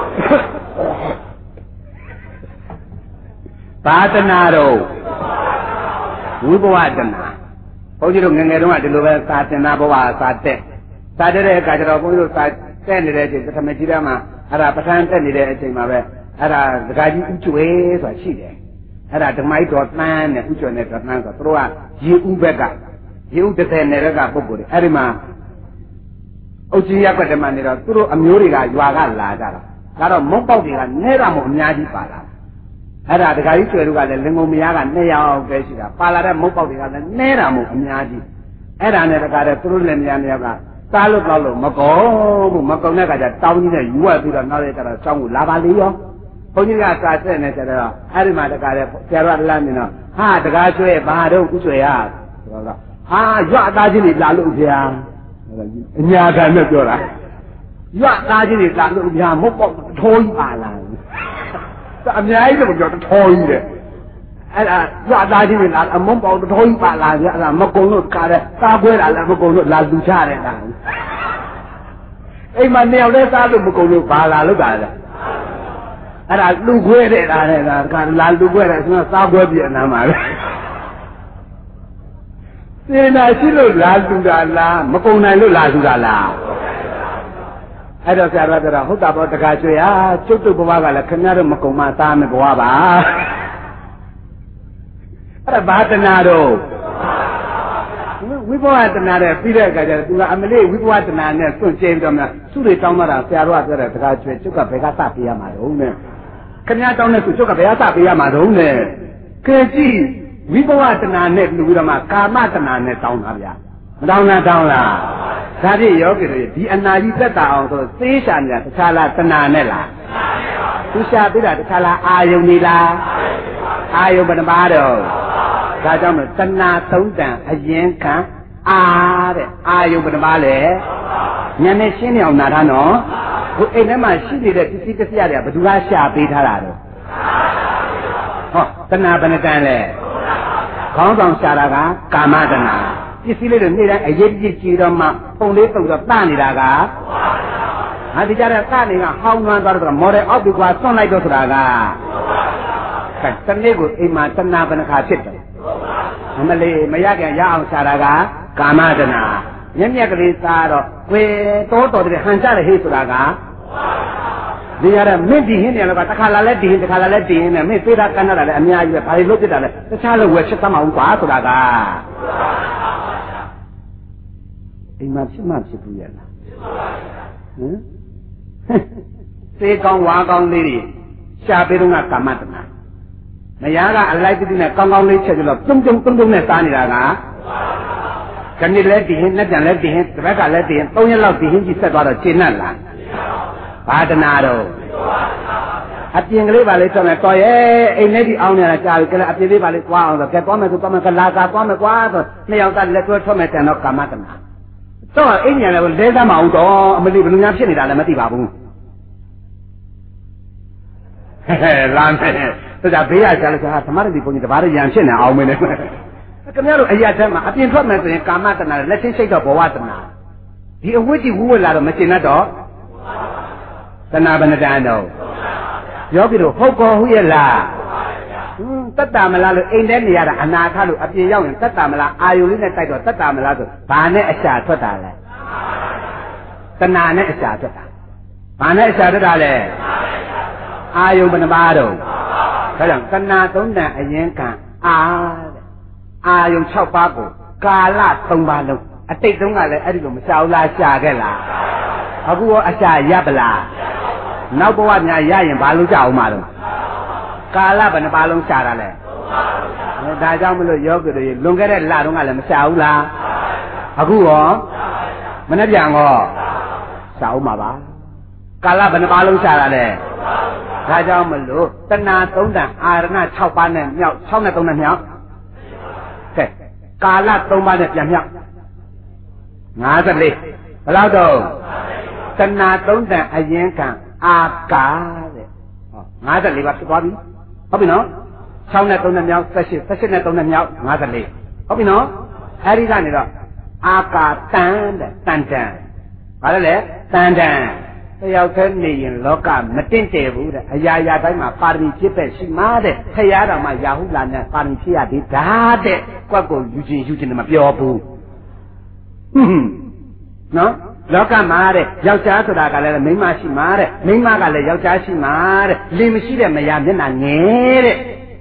ဘာတနာတော့ဝိဘဝတနာဘုန်းကြီးတို့ငယ်ငယ်တုန်းကဒီလိုပဲသာတင်နာဘဝသာတဲ့တဲ့အခါကျတော့ဘုန်းကြီးတို့သာတဲ့နေတဲ့အချိန်ပထမကြီးတန်းမှာအဲ့ဒါပဋ္ဌာန်းတက်နေတဲ့အချိန်မှာပဲအဲ့ဒါဒကာကြီးဥကျွေဆိုတာရှိတယ်အဲ့ဒါဓမ္မိုက်တော်တန်းနဲ့ဥကျွေနဲ့တော်တန်းဆိုသူတို့ကရေဥဘက်ကရေဥ30နယ်ဘက်ကပုဂ္ဂိုလ်တွေအဲ့ဒီမှာအုတ်ကြီးရက်ကွက်တမနေတော့သူတို့အမျိုးတွေကရွာကလာကြတာဒါတော့မုတ်ပေါက်တွေကနဲတာမို့အများကြီးပါလာအဲ့ဒါဒကာကြီးကျွေတို့ကလည်းလင်ကုန်မယားက2ယောက်ပဲရှိတာပါလာတဲ့မုတ်ပေါက်တွေကလည်းနဲတာမို့အများကြီးအဲ့ဒါနဲ့တကားတဲ့သူတို့လည်းများများကစားလို့တောက်လို့မကုန်ဘူးမကုန်တဲ့အခါကျတောင်းကြီးနဲ့ယူရပြီးတော့နောက်ရက်ကျတော့စောင်းကိုလာပါလေရောဘုန်းကြီးကစာဆက်နေကြတော့အဲ့ဒီမှာတကားတဲ့ဆရာတော်ကလမ်းနေတော့ဟာတကားကျွေးဘာတော့ဥကျွေရဆိုတော့ဟာရွအသားချင်းတွေလာလို့ဗျာအညာခံနဲ့ပြောတာရွသားချင်းတွေလာလို့ဗျာမဟုတ်ပေါ့ထိုးကြီးပါလာအများကြီးတော့ပြောထိုးကြီးတယ်အဲ့ဒါရွသားချင်းတွေလာအမုန်းပေါ့ထိုးကြီးပါလာဗျာအဲ့ဒါမကုံလို့ကားတဲ့စားခွဲတာလည်းမကုံလို့လာလူချတယ်လားအိမ်မှာနေအောင်လဲစားလို့မကုံလို့ဘာလာလို့တာလဲအဲ့ဒါလူခွဲတဲ့တာတဲ့ကလာလူခွဲတယ်ဆိုတော့စားခွဲပြည့်အနာမှာလေစေနာရှိလို့လာလူတာလားမကုံနိုင်လို့လာလူတာလားအဲ့တော့ဆရာတော်ကဟုတ်တာပေါ့တခါကျွေးဟာကျုပ်တို့ဘဝကလည်းခင်ဗျားတို့မကုံမသားမဘဝပါအဲ့ဒါဘာတနာတော့ဝိဘဝတနာတဲ့ပြီးတဲ့အခါကျတော့သူကအမလေးဝိဘဝတနာနဲ့စွန့်ကျဲပြီးတော့မှသူ့တွေတောင်းတာဆရာတော်ကပြောတယ်တခါကျွေးကျုပ်ကဘယ်ကစပေးရမှာတော့နဲ့ခင်ဗျားတောင်းတဲ့သူကျုပ်ကဘယ်ကစပေးရမှာတော့နဲ့ခေကြည့်ဝိဘဝတနာနဲ့လူပြီးတော့မှကာမတနာနဲ့တောင်းတာဗျာမတောင်းလားတောင်းလားဒါဖြင့်ယောဂီတို့ဒီအနာကြီးသက်တာအောင်ဆိုသေးရှာနေတာတခြားလားတနာနဲ့လားသူရှာပြီးတာတခြားလားအာယုန်နေလားအာယုန်ဘယ်နှပါတော့ဒါကြောင့်မို့တနာသုံးတန်အရင်ခံအာတဲ့အာယုန်ဘယ်နှပါလဲဉာဏ်နဲ့ရှင်းနေအောင်နာထားနော်ကိုအိမ်ထဲမှာရှိနေတဲ့ပစ္စည်းတစ်ပြားတွေကဘယ်သူကရှာပေးထားတာတော့ဟောတဏှာဘယ်နှတန်လဲခေါင်းဆောင်ရှာတာကကာမတဏှာပစ္စည်းလေးတွေနေ့တိုင်းအရေးကြီးကြည့်တော့မှပုံလေးပုတ်တော့တနေတာကဟာဒီကြတဲ့တနေကဟောင်းနှွမ်းသွားတော့မော်ဒယ်အောက်ပြီးကွာစွန့်လိုက်တော့ဆိုတာကတနေ့ကိုအိမ်မှာတဏှာဘယ်နှခါဖြစ်တယ်မလေးမရခင်ရအောင်ရှာတာကကာမတဏှာမျက်မျက်ကလေးစားတော့ကွယ်တော်တော်တဲ့ဟန်ကြတဲ့ဟေးဆိုတာကဒီရတဲ့မင်းဒီဟင်းတယ်လောကတစ်ခါလာလဲဒီဟင်းတစ်ခါလာလဲဒီဟင်းနဲ့မင်းသေးတာကန်းတာလည်းအများကြီးပဲဘာလို့လုပ်ပြတာလဲတခြားလို့ဝယ်ချက်သမ်းအောင်ကွာဆိုတာကအိမ်မှာဖြစ်မှဖြစ်ဘူးရလားဟမ်စေကောင်းဝါကောင်းလေးတွေရှာပေးတော့ကကာမတဏှာမယားကအလိုက်တိနဲ့ကောင်းကောင်းလေးချက်ကြလို့တုံတုံနဲ့စားနေတာကခဏလဲဒီဟင်းနဲ့ပြန်လဲဒီဟင်းတစ်ဘက်ကလဲဒီဟင်း3ရက်လောက်ဒီဟင်းကြီးဆက်သွားတော့ရှင်းနဲ့လားဘာတနာတော့အပြင်ကလေးပါလေဆိုတော့တော်ရဲ့အိမ်ထဲဒီအောင်နေတာကြာပြီကလေးအပြင်လေးပါလေသွားအောင်ဆိုကဲသွားမယ်ဆိုသွားမယ်ကလာကာသွားမယ်ကွာဆိုနှစ်ယောက်သားလက်တွဲထွက်မယ်တန်တော့ကာမတနာတော့အိမ်ညာလည်းလဲသားမအောင်တော့အမလီဘယ်လိုများဖြစ်နေတာလဲမသိပါဘူးလာမယ်ဆိုကြဘေးရကြလို့ဆိုတာဓမ္မရတိဘုန်းကြီးတပါးရံဖြစ်နေအောင်မင်းနဲ့ခင်ဗျားတို့အရာတမ်းမှာအပြင်ထွက်မယ်ဆိုရင်ကာမတနာလက်ချင်းစိတ်တော့ဘဝတနာဒီအဝိတ္တိဝိဝလာတော့မရှင်းတတ်တော့တဏှာဘယ်နှတန်တော့ယောဂီတို့ဟုတ်ကောဟုတ်ရဲ့လားတတ္တမလားလို့အိမ်ထဲနေရတာအနာထလို့အပြင်ရောက်ရင်တတ္တမလားအာယုလေးနဲ့တိုက်တော့တတ္တမလားဆိုဘာနဲ့အရှာထွက်တာလဲတဏှာနဲ့အရှာထွက်တာဘာနဲ့အရှာထွက်တာလဲအာယုဘယ်နှပါတော့ဒါကြောင့်တဏှာသုံးတန်အရင်ကအာယု6ပါးကိုကာလ3ပါးလုံးအတိတ်တုန်းကလည်းအဲ့ဒီလိုမရှာဘူးလားရှာခဲ့လားအခုရောအရှာရပလားနောက်ဘဝများရရင်ဘာလို့ကြအောင်မလို့ကာလဘယ်နှပါလုံးရှာတာလဲဒါကြောင့်မလို့ယောဂီတွေလွန်ခဲ့တဲ့လတုန်းကလည်းမရှာဘူးလားအခုရောမနှက်ပြန်ရောရှာအောင်ပါပါကာလဘယ်နှပါလုံးရှာတာလဲဒါကြောင့်မလို့တဏှာ3တန်အာရဏ6ပါးနဲ့မြောက်6နဲ့3နဲ့မြောက်ကဲကာလ3ပါးနဲ့ပြန်မြောက်54ဘယ်လောက်တော့တဏှာ3တန်အရင်ကအာကာတဲ့ဟော54ပါဖြစ်သွားပြီဟုတ်ပြီနော်6နဲ့3နဲ့မြောက်18 18နဲ့3နဲ့မြောက်54ဟုတ်ပြီနော်အဲဒီကနေတော့အာကာတန်တဲ့တန်တန်ဘာလဲလဲတန်တန်တယောက်တည်းနေရင်လောကမတင့်တယ်ဘူးတဲ့အရာရာတိုင်းမှာပါရမီဖြစ်ပဲရှိမှာတဲ့ဖရာတော်မှာယာဟုလာနဲ့ပါရမီဖြစ်ရသေးတာတဲ့ကွက်ကိုယူခြင်းမပြောဘူးနော်လောကမှာတဲ့ယောက်ျားဆိုတာကလည်းမိန်းမရှိမှာတဲ့မိန်းမကလည်းယောက်ျားရှိမှာတဲ့လင်မရှိတဲ့မယားမျက်နှာငယ်တဲ့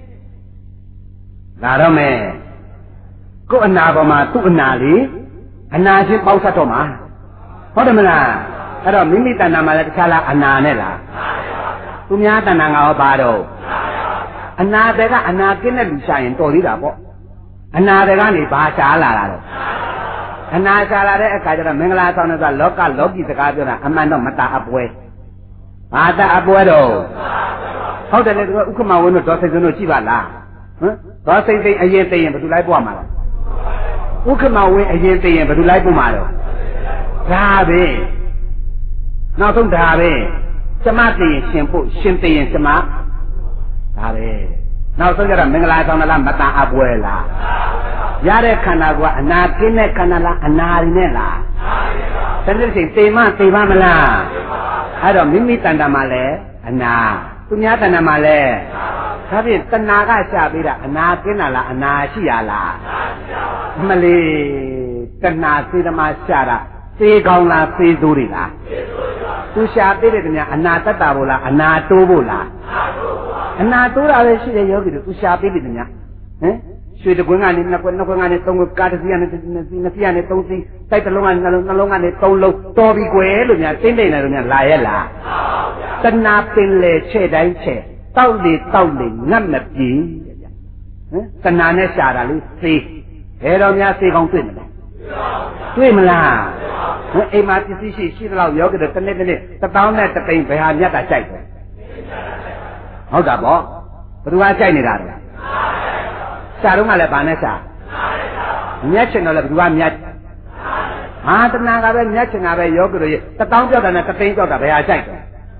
ဒါတော့မယ်ကိုယ်အနာပေါ်မှာသူ့အနာလေအနာချင်းပေါက်ဆက်တော့မှာဟုတ်တယ်မလားအဲ့တော့မိမိတဏ္ဍာမှာလည်းတခြားလားအနာနဲ့လားသူများတဏ္ဍာငါရောပါတော့အနာတွေကအနာကင်းတဲ့လူရှာရင်တော်သေးတာပေါ့အနာတွေကနေဘာရှားလာတာတော့အနာရှားလာတဲ့အခါကျတော့မင်္ဂလာဆောင်တဲ့ကလောကီစကားပြောတာအမှန်တော့မတာအပွဲဘာတာအပွဲတော့ဟုတ်တယ်လေသူကဥက္ကမဝင်းတို့ဒေါ်စိတ်စွန်းတို့ရှိပါလားဟမ်ဒေါ်စိတ်သိအရင်သိရင်ဘယ်သူလိုက်ပွားမှာလဲဥက္ကမဝင်းအရင်သိရင်ဘယ်သူလိုက်ပွားမှာတော့ဒါပဲနောက်ဆုံးဒါပဲကျမသိရင်ရှင်ဖို့ရှင်သိရင်ကျမဒါပဲနောက်ဆုံးကြတော့မင်္ဂလာဆောင်လားမတာအပွဲလားရတဲ့ခန္ဓာကအနာကင်းတဲ့ခန္ဓာလားအနာရင်းနဲ့လားတကယ်စိတ်သေမမလားအဲ့တော့မိမိတဏ္ဍာမှာလည်းအနာသူများတဏ္ဍာမှာလည်းဒါဖြင့်တဏှာကရှာပေးတာအနာကင်းတာလားအနာရှိရလားမလေးတဏှာစေတမရှာတာသေကောင်းလားသေဆိုးတွေလားသူရှာပေးတဲ့တည်းများအနာတတ်တာဖို့လားအနာတိုးဖို့လားအနာတိုးတာပဲရှိတယ်ယောဂီတို့သူရှာပေးတဲ့တည်းများဟမ်ရွှေတကွင်းကနေနှစ်ကွင်းကနေသုံးကွင်းကားတစ်စီးကနေနှစ်စီးကနေသုံးစီးတိုက်တစ်လုံးကနေနှလုံးကနေသုံးလုံးတော်ပြီကွယ်လို့များတင်းတိမ်တယ်လို့များလာရဲ့လားတဏှာပင်လေချဲ့တိုင်းချဲ့တောက်လေငတ်မပြေတဲ့ဗျဟမ်တဏှာနဲ့ရှာတာလေသေဘယ်တော့များသေကောင်းတွေ့မလဲတွေ့မလားဟမ်အိမ်မှာပစ္စည်းရှိသလောက်ယောဂီတို့တစ်နေ့1000နဲ့တစ်သိန်းဘယ်ဟာမြတ်တာကြိုက်တယ်ဟုတ်တာပေါ့ဘယ်သူကကြိုက်နေတာလဲရှာတော့ကလည်းဘာနဲ့ရှာမြတ်ချင်တော့လည်းဘယ်သူကမြတ်ဟာတဏှာကပဲမြတ်ချင်တာပဲယောဂီတို့တထောင်ကြောက်တာနဲ့တသိန်းကြောက်တာဘယ်ဟာကြိုက်တယ်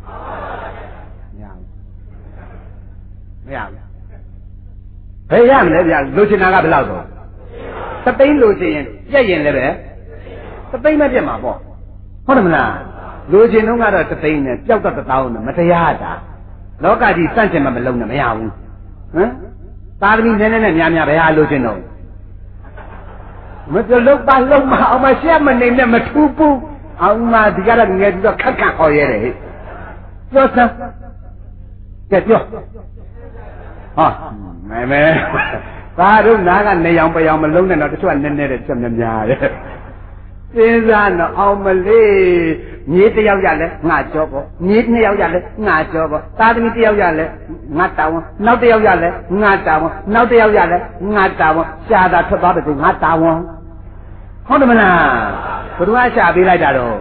မရဘူးဘယ်ရမလဲဗျလိုချင်တာကဘယ်လောက်တော့တသိန်းလိုချင်ရင်ပြက်ရင်လည်းပဲတသိန်းမပြက်မှာပေါ့ဟုတ်တယ်မလားလိုချင်တော့ကတော့တသိန်းနဲ့ပျောက်တော့1000နဲ့မတရားတာလောကကြီးစန့်ကျင်မှမလုံးနဲ့မရဘူးဟမ်သာသမီနည်းနည်းနဲ့များများဘယ်ဟာလိုချင်တော့မစလုံးပါလုံးမအောင်မရှက်မနေနဲ့မထူးဘူးအောင်မဒီကတော့ငယ်ပြီးတော့ခက်ခက်ဟော်ရဲတယ်ဟဲ့ပြောစမ်းကဲပြောဟာမဲသာတို့နားကနေရောင်ပယောင်မလုံးနဲ့တော့တချို့ကနည်းနည်းတဲ့ချက်များတယ်စဉ်းစားတော့အောင်မလေးမြေးတယောက်ရလဲငါကြောပေါ့မြေးနှစ်ယောက်ရလဲငါကြောပေါ့သာသမီတယောက်ရလဲငါတာဝန်နောက်တယောက်ရလဲငါတာဝန်နောက်တယောက်ရလဲငါတာဝန်ရှားတာထွက်သွားတယ်ငါတာဝန်ဟုတ်တယ်မလားဘုရားရှားပေးလိုက်တာတော့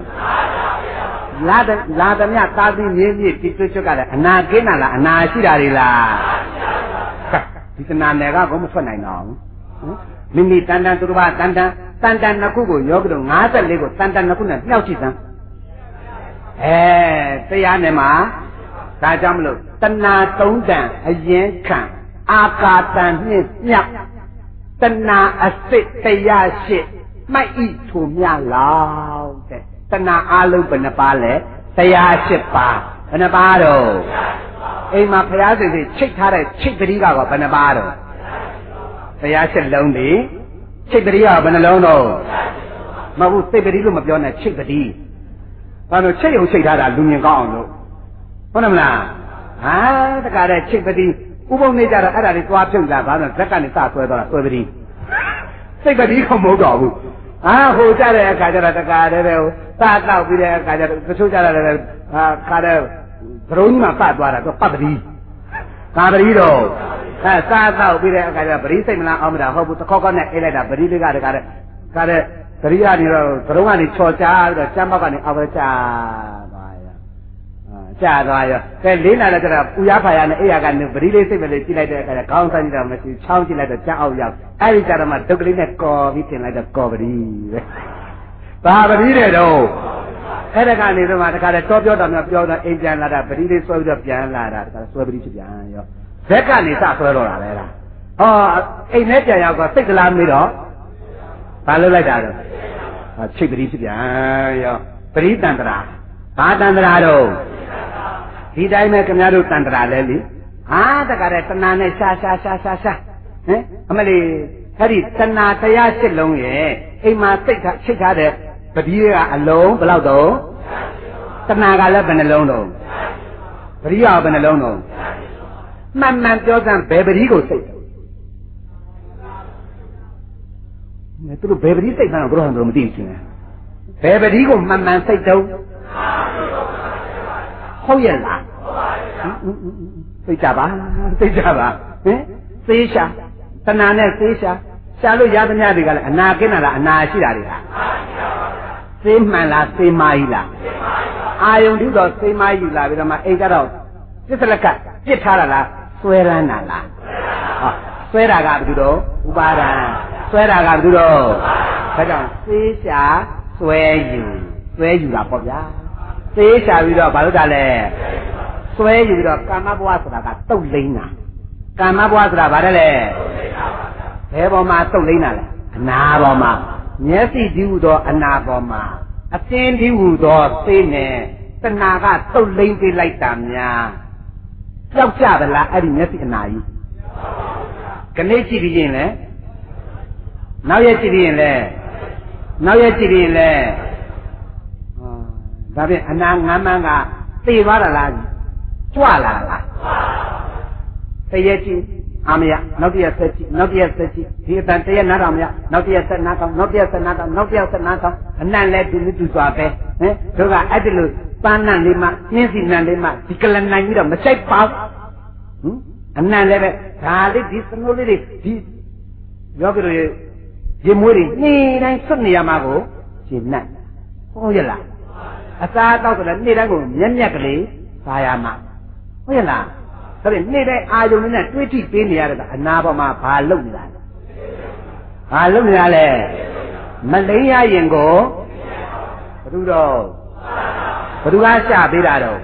လာသမျှသာသမီမြေးမြေးဒီကျွတ်ကလည်းအနာကင်းတာလားအနာရှိတာတွေလားဒီကနာနယ်ကဘုမထွက်နိုင်တော့မိမိတန်တန်သူတစ်ပါးတန်တန်နှစ်ခုကိုယောဂီတို့54ကိုတန်တန်နှစ်ခုနဲ့နှောက်ကြည့်စမ်းတရားနဲ့မှာဒါကြောင့်မလို့တဏှာ3တန်အရင်ခံအာကာတန်နှင့်မြောက်တဏှာအစစ်တရားရှိမှတ်ဤထိုမြလောက်တဲ့တဏှာအလုံးဘယ်နှပါလဲတရား8ပါးဘယ်နှပါတော့အိမ်မှာဘုရားရှင်ကြီးချိတ်ထားတဲ့ချိတ်ပတိကတော့ဘယ်နှပါတော့တရား7လုံးလေချိတ်ပတိကဘယ်နှလုံးတော့မဟုတ်ဘူးစိတ်ပတိလို့မပြောနဲ့ချိတ်ပတိဘာလို့ချိတ်အောင်ချိတ်ထားတာလူမြင်ကောင်းအောင်လို့ဟုတ်တယ်မလားဟာတကားတဲ့ချိတ်ပတိဥပုံနေကြတော့အဲ့ဒါလေးသွားဖြုတ်လာဘာလို့ဇက်ကနေစဆွဲသွားတာဆွဲပတိစိတ်ပတိကမဟုတ်တော့ဘူးဟာဟိုကြတဲ့အခါကျတော့တကားတဲ့ပဲစားတော့ပြီးတဲ့အခါကျတော့တချို့ကြတယ်ဟာခါတဲ့ဘရုံကြီးမှာပတ်သွားတာတော့ပတ်ပတိကာပတိတော့စားတော့ပြီးတဲ့အခါကျတော့ပတိစိတ်မလားအောင်မလားဟုတ်ဘူးတစ်ခေါက်နဲ့အိတ်လိုက်တာပတိလေးကတကားတဲ့ကားတဲ့ပရိယာနေတော့ဘရုံကနေချော်ချားပြီးတော့ကျမ်းပေါက်ကနေအောက်ပဲကျသွားရကျသွားရကဲလေးနာလည်းကျတော့ပူရဖာရနဲ့အိယာကနေပတိလေးစိတ်ပဲလေးကြည့်လိုက်တဲ့အခါကျခေါင်းဆိုင်ကြတော့မရှိချောင်းကြည့်လိုက်တော့ကျအောက်ရောက်အဲ့ဒီကျတော့မှဒုက္ခလေးနဲ့ကော်ပြီးတင်လိုက်တော့ကော်ပတိပဲဘာပတိတဲ့တော့အဲ့ဒါကနေတော့မှတခါတည်းတောပြောတော်များပြောတော့အိမ်ပြန်လာတာပတိလေးဆွဲပြီးတော့ပြန်လာတာတခါဆွဲပတိဖြစ်ပြန်ရောဇက်ကနေစဆွဲတော့တာပဲလားဟောအိမ်နဲ့ပြန်ရောက်တော့စိတ်ကလားမေးတော့ဘာလုပ်လိုက်တာတော့ချိတ်ပတိဖြစ်ပြန်ရောပရိတန္တရာဘာတန္တရာတော့ဒီတိုင်းပဲခင်ဗျားတို့တန္တရာလဲလေဟာတခါတည်းတဏှာနဲ့ရှာဟင်အမလေးအဲ့ဒီတဏှာတရား7လုံးရဲ့အိမ်မှာစိတ်ချိတ်ထားတဲ့ပတိကအလုံးဘယ်လောက်တော့တဏှာကလည်းဘယ်နှလုံးတော့ပတိကဘယ်နှလုံးတော့မှန်မှန်ပြောစမ်းဘယ်ပတိကိုစိတ်သူတို့ဘယ်ပတိစိတ်မှန်းတော့ဘုရားတို့မသိဘူးရှင်ဘယ်ပတိကိုမှန်မှန်စိတ်တော့ဟုတ်ရဲ့လားသိကြပါဟင်သေးရှာတဏှာနဲ့သေးရှာလို့ရသမျှတွေကလည်းအနာကင်းတာလားအနာရှိတာတွေလားသေးမှန်လားသေးမကြီးလားအာယုန်တိတော့သေးမကြီးလာပြီးတော့မှအိမ်ကတော့ပြစ်စလက်ကပြစ်ထားတာလားဆွဲရမ်းတာလားဟောဆွဲတာကဘယ်သူတော့ဥပါဒံဆွဲတာကဘယ်သူတော့ဒါကြောင့်သေးရှာဆွဲယူတာပေါ့ဗျာသေးရှာပြီးတော့ဘာလို့တာလဲဆွဲယူပြီးတော့ကာမဘဝဆိုတာကတုတ်လိမ့်တာကာမဘဝဆိုတာဘာလဲဘယ်ပေါ်မှာတုတ်လိမ့်တာလဲအနာပေါ်မှာမျက်စိဒီဟုသောအနာပေါ်မှာအသင်ဒီဟုသောသိနဲ့တဏှာကတုတ်လိမ့်ပေးလိုက်တာများကြောက်ကြဗလားအဲ့ဒီမျက်စိအနာကြီးခဏကြည့်ပြီးရင်လေနောက်ရက်ကြည့်ပြီးရင်လေဒါဖြင့်အနာငမ်းမန်းကသိသွားတာလားကြွလာလားတရက်ကြည့်အာမရနောက်တရက်ဆက်ကြည့်ဒီအတန်တရက်နားတော်မရနောက်တရက်ဆက်နားတော်နောက်တရက်ဆက်နားတော်အနံ့လဲတူစွာပဲဟင်တို့ကအဲ့ဒီလိုပန်းနံလေးမှနှင်းစီနံလေးမှဒီကလနိုင်ပြီးတော့မဆိုင်ပါဘူးအနံ့လည်းပဲဒါလေးဒီစနိုးလေးတွေဒီယောဂီတို့ရေမွေးတွေနေ့တိုင်းစွတ်နေရမှာကိုရှင်းနဲ့ဟုတ်ရဲ့လားအစားတောက်ဆိုတော့နေ့တိုင်းကိုမျက်ကလေးစားရမှာဟုတ်ရဲ့လားဒါဖြင့်နေ့တိုင်းအာယုံနဲ့တွေးထိပေးနေရတဲ့အနာပေါ်မှာဘာလုပ်နေတာလဲမလိမ့်ရရင်ကိုသူတော့ဘသူကရှာပေးတာတော့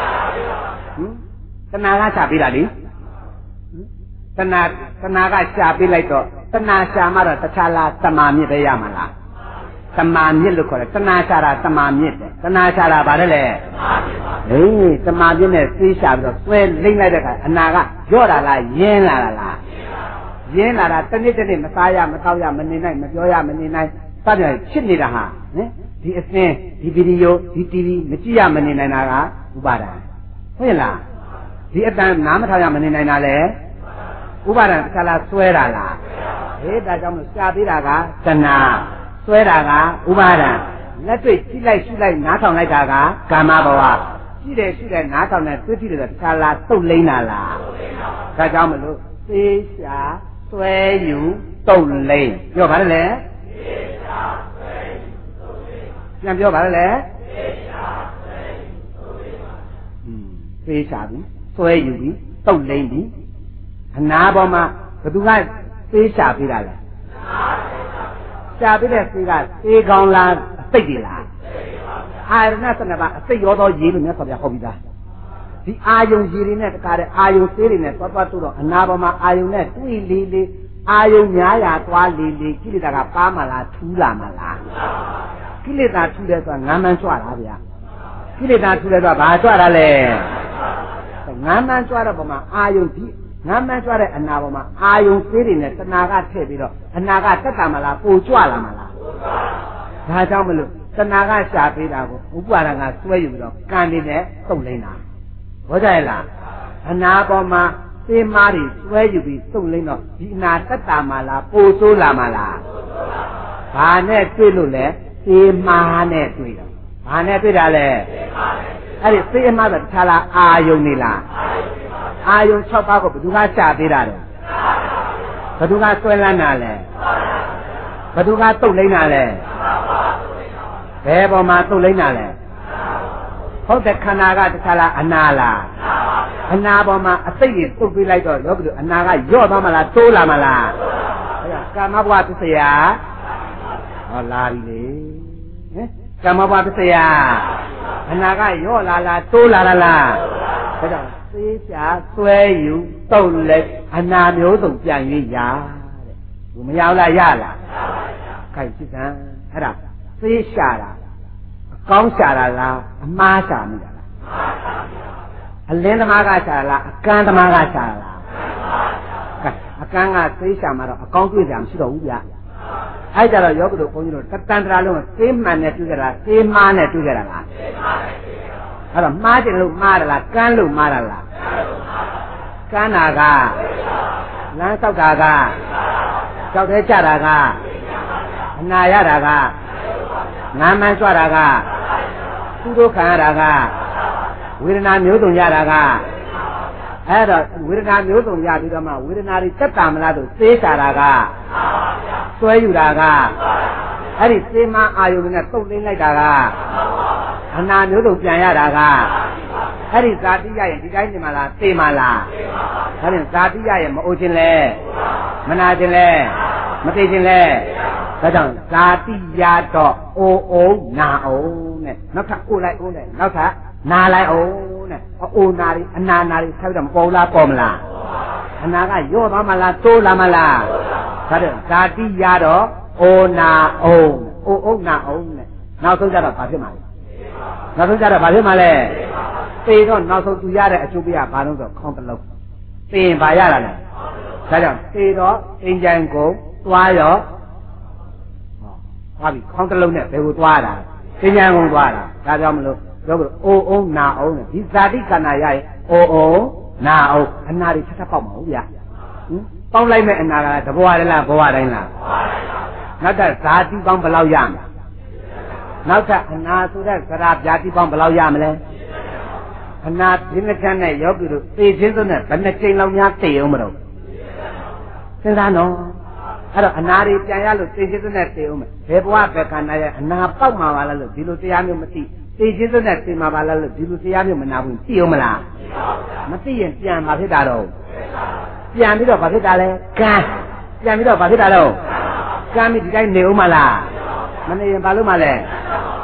တဏှာကရှာပေးတာလေတဏှာကရှာပေးလိုက်တော့တဏှာရှာမှတော့တခြားလားတမာမြစ်ပဲရမှာလားတမာမြစ်လို့ခေါ်တယ်တဏှာရှာတာတမာမြစ်တယ်တဏှာရှာတာဗါတယ်လေဟေးတမာမြစ်နဲ့သေးရှာပြီးတော့ဆွဲလိမ့်လိုက်တဲ့အခါအနာကရော့တာလားရင်းလာလားရင်းလာတာတစ်နေ့တစ်နေ့မစားရမတောက်ရမနေနိုင်မပြောရမနေနိုင်စသဖြင့်ဖြစ်နေတာဟာဟင်ဒီအစင်းဒီဗီဒီယိုဒီ TV မကြည့်ရမနေနိုင်တာကဥပါဒံဟုတ်လားဒီအတန်နားမထောင်ရမနေနိုင်တာလေဥပါဒံတစ်ခါလားဆွဲတာလားဟေးဒါကြောင့်မရှားသေးတာကတဏှာဆွဲတာကဥပါဒံလက်တွေ့ကြည့်လိုက်ရှုလိုက်နားထောင်လိုက်တာကကာမဘဝကြည့်တယ်နားထောင်တယ်တွေ့ကြည့်တယ်တစ်ခါလားတုတ်လိမ့်တာလားဒါကြောင့်မလို့သေရှာဆွဲယူတုတ်လိမ့်ပြောပါလေသေရှာဆွဲယူတုတ်လိမ့်ပြန်ပြောပါလေသေရှာဆွဲယူတုတ်လိမ့်သေရှာပြီဆွဲယူပြီတုတ်လိမ့်ပြီအနာပေါ်မှာဘသူကသေရှာပေးတာလဲရှာပေးတဲ့သေကသေကောင်းလားအသိတွေလားအာရဏ12ပါးအသိရောသောရေးလို့မြတ်စွာဘုရားဟောပြီးသားဒီအာယုံကြီးတွေနဲ့တကားတဲ့အာယုံသေးတွေနဲ့သွားတော့အနာပေါ်မှာအာယုံနဲ့တွေ့လေးအာယုံများရာသွားလေးကိလေသာကပါမလားထူးလာမလားကိလေသာထူးတယ်ဆိုတာငမ်းမှန်းကြွတာဗျာကိလေသာထူးတယ်ဆိုတာဘာကြွတာလဲငမ်းမှန်းကြွတဲ့ပုံမှာအာယုံဒီငမ်းမှန်းကြွတဲ့အနာပေါ်မှာအာယုံသေးတွေနဲ့တဏှာကထည့်ပြီးတော့အနာကတက်တာမလားပိုကြွလာမလားဒါကြောင့်မလို့တဏှာကရှာပေးတာကိုဥပါဒံကဆွဲယူပြီးတော့ကံနေနဲ့တုံလိမ့်တာဘောကြရဲ့လားအနာပေါ်မှာသေမားတွေဆွဲယူပြီးစုံလိမ့်တော့ဒီအနာတက်တာမလားပိုဆိုးလာမလားဘာနဲ့တွေ့လို့လဲသေမားနဲ့တွေ့တော့ဘာနဲ့တွေ့တာလဲအဲ့ဒီသေမားဆိုတခြားလားအာယုံနေလားအာယုံ6ပါးကိုဘယ်သူကရှာပေးတာလဲဘယ်သူကဆွဲလန်းတာလဲဘယ်သူကတုတ်လိမ့်တာလဲဘယ်ပေါ်မှာတုတ်လိမ့်တာလဲဟုတ်တယ်ခန္ဓာကတခြားလားအနာလားအနာပေါ်မှာအသိကြီးပုတ်ပေးလိုက်တော့ရောဘယ်လိုအနာကရော့သွားမလားတိုးလာမလားကာမဘဝပစ္စယဟောလာပြီလေဟင်ကာမဘဝပစ္စယအနာကရော့လာလားတိုးလာလားဒါကြောင့်သေချာဆွဲယူတုတ်လက်အနာမျိုးစုံပြန်၍ရတဲ့ဘုမရလားရလားခိုင်စစ်ကံအဲ့ဒါသေချာတာအကောင်းရှာတာလားအမှားရှာမိတာလားအလင်းသမားကရှာလားအကန်းသမားကရှာလားအကန်းကသေရှာမှာတော့အကောင်းတွေ့ကြမှာရှိတော့ဘူးဗျအဲ့ကြတော့ယောဂတို့ဘုန်းကြီးတို့တန်တရာလုံးသေမှန်နဲ့တွေ့ကြတာသေမားနဲ့တွေ့ကြတာလားအဲ့တော့မှားတယ်လို့မှားတယ်လားကန်းလို့မှားတာလားကန်းတာကလမ်းဆောက်တာကကြောက်သေးကြတာကအနာရတာကငမ်းမှန်းကြွတာကသူတို့ခံရတာကဝေဒနာမျိုးစုံရတာကအဲ့တော့ဝေဒနာမျိုးစုံရပြီးတော့မှဝေဒနာတွေတက်တာမလားဆိုသေချာတာကဆွဲယူတာကအဲ့ဒီသေမအာယုန်နဲ့တုတ်သိမ်းလိုက်တာကအနာမျိုးစုံပြန်ရတာကအဲ့ဒီဇာတိရရင်ဒီတိုင်းနေမလားသေမလားဒါဖြင့်ဇာတိရရင်မအိုခြင်းလဲမနာခြင်းလဲမသိခြင်းလဲဒါကြောင့်ဇာတိရတော့အိုအိုနာအိုနဲ့နောက်ထပ်အိုလိုက်အိုနဲ့နောက်ထပ်နာလိုက်အိုနဲ့အိုနာရီအနာနာရီဆက်ပြီးတော့ပေါ်လားပေါ်မလားအနာကရော့သွားမလားတိုးလာမလားဒါကြောင့်ဇာတိရတော့အိုနာအိုအိုနာအိုနဲ့နောက်ဆုံးကြတော့ဘာဖြစ်မှာလဲနောက်ဆုံးကြတော့ဘာဖြစ်မှာလဲသေတော့နောက်ဆုံးသူရတဲ့အကျိုးပေးကဘာလို့ဆိုခေါင်းတစ်လုံးသေရင်ဘာရလာလဲဒါကြောင့်သေတော့အင်ဂျင်ကိုသွားရောသွားပြီခေါင်းတစ်လုံးနဲ့ဘယ်ကိုသွားတာအင်ဂျင်ကိုသွားတာဒါကြောင့်မလို့ပြောလို့အိုးအောင်နာအောင်ဒီဇာတိကဏ္ဍရရင်အိုးအောင်နာအောင်အနာတွေထထပေါက်မှာဟုတ်ဗျာပေါက်လိုက်မဲ့အနာကတဘဝတည်းလားဘဝတိုင်းလားနောက်ထပ်ဇာတိပေါင်းဘယ်လောက်ရမလဲနောက်ထပ်အနာဆိုတဲ့သရဗျာတိပေါင်းဘယ်လောက်ရမလဲအနာဒီနှစ်ချမ်းနဲ့ယောဂီတို့သိချင်းစုနဲ့ဘယ်နှကြိမ်လောက်များသိအောင်မလို့စဉ်းစားနော်အဲ့တော့အနာတွေပြန်ရလို့သိချင်းစုနဲ့သိအောင်မယ်ဘယ်ဘဝပဲခန္ဓာရဲ့အနာပေါက်မှာပါလားလို့ဒီလိုတရားမျိုးမသိသိချင်းစုနဲ့သိမှာပါလားလို့ဒီလိုတရားမျိုးမနာဘူးသိအောင်မလားမသိရင်ပြန်မှာဖြစ်တာတော့ပြန်ပြီးတော့ဘာဖြစ်တာလဲကံပြန်ပြီးတော့ဘာဖြစ်တာတော့ကံပြီးဒီတိုင်းနေအောင်မလားမနေရင်ဘာလို့မလဲ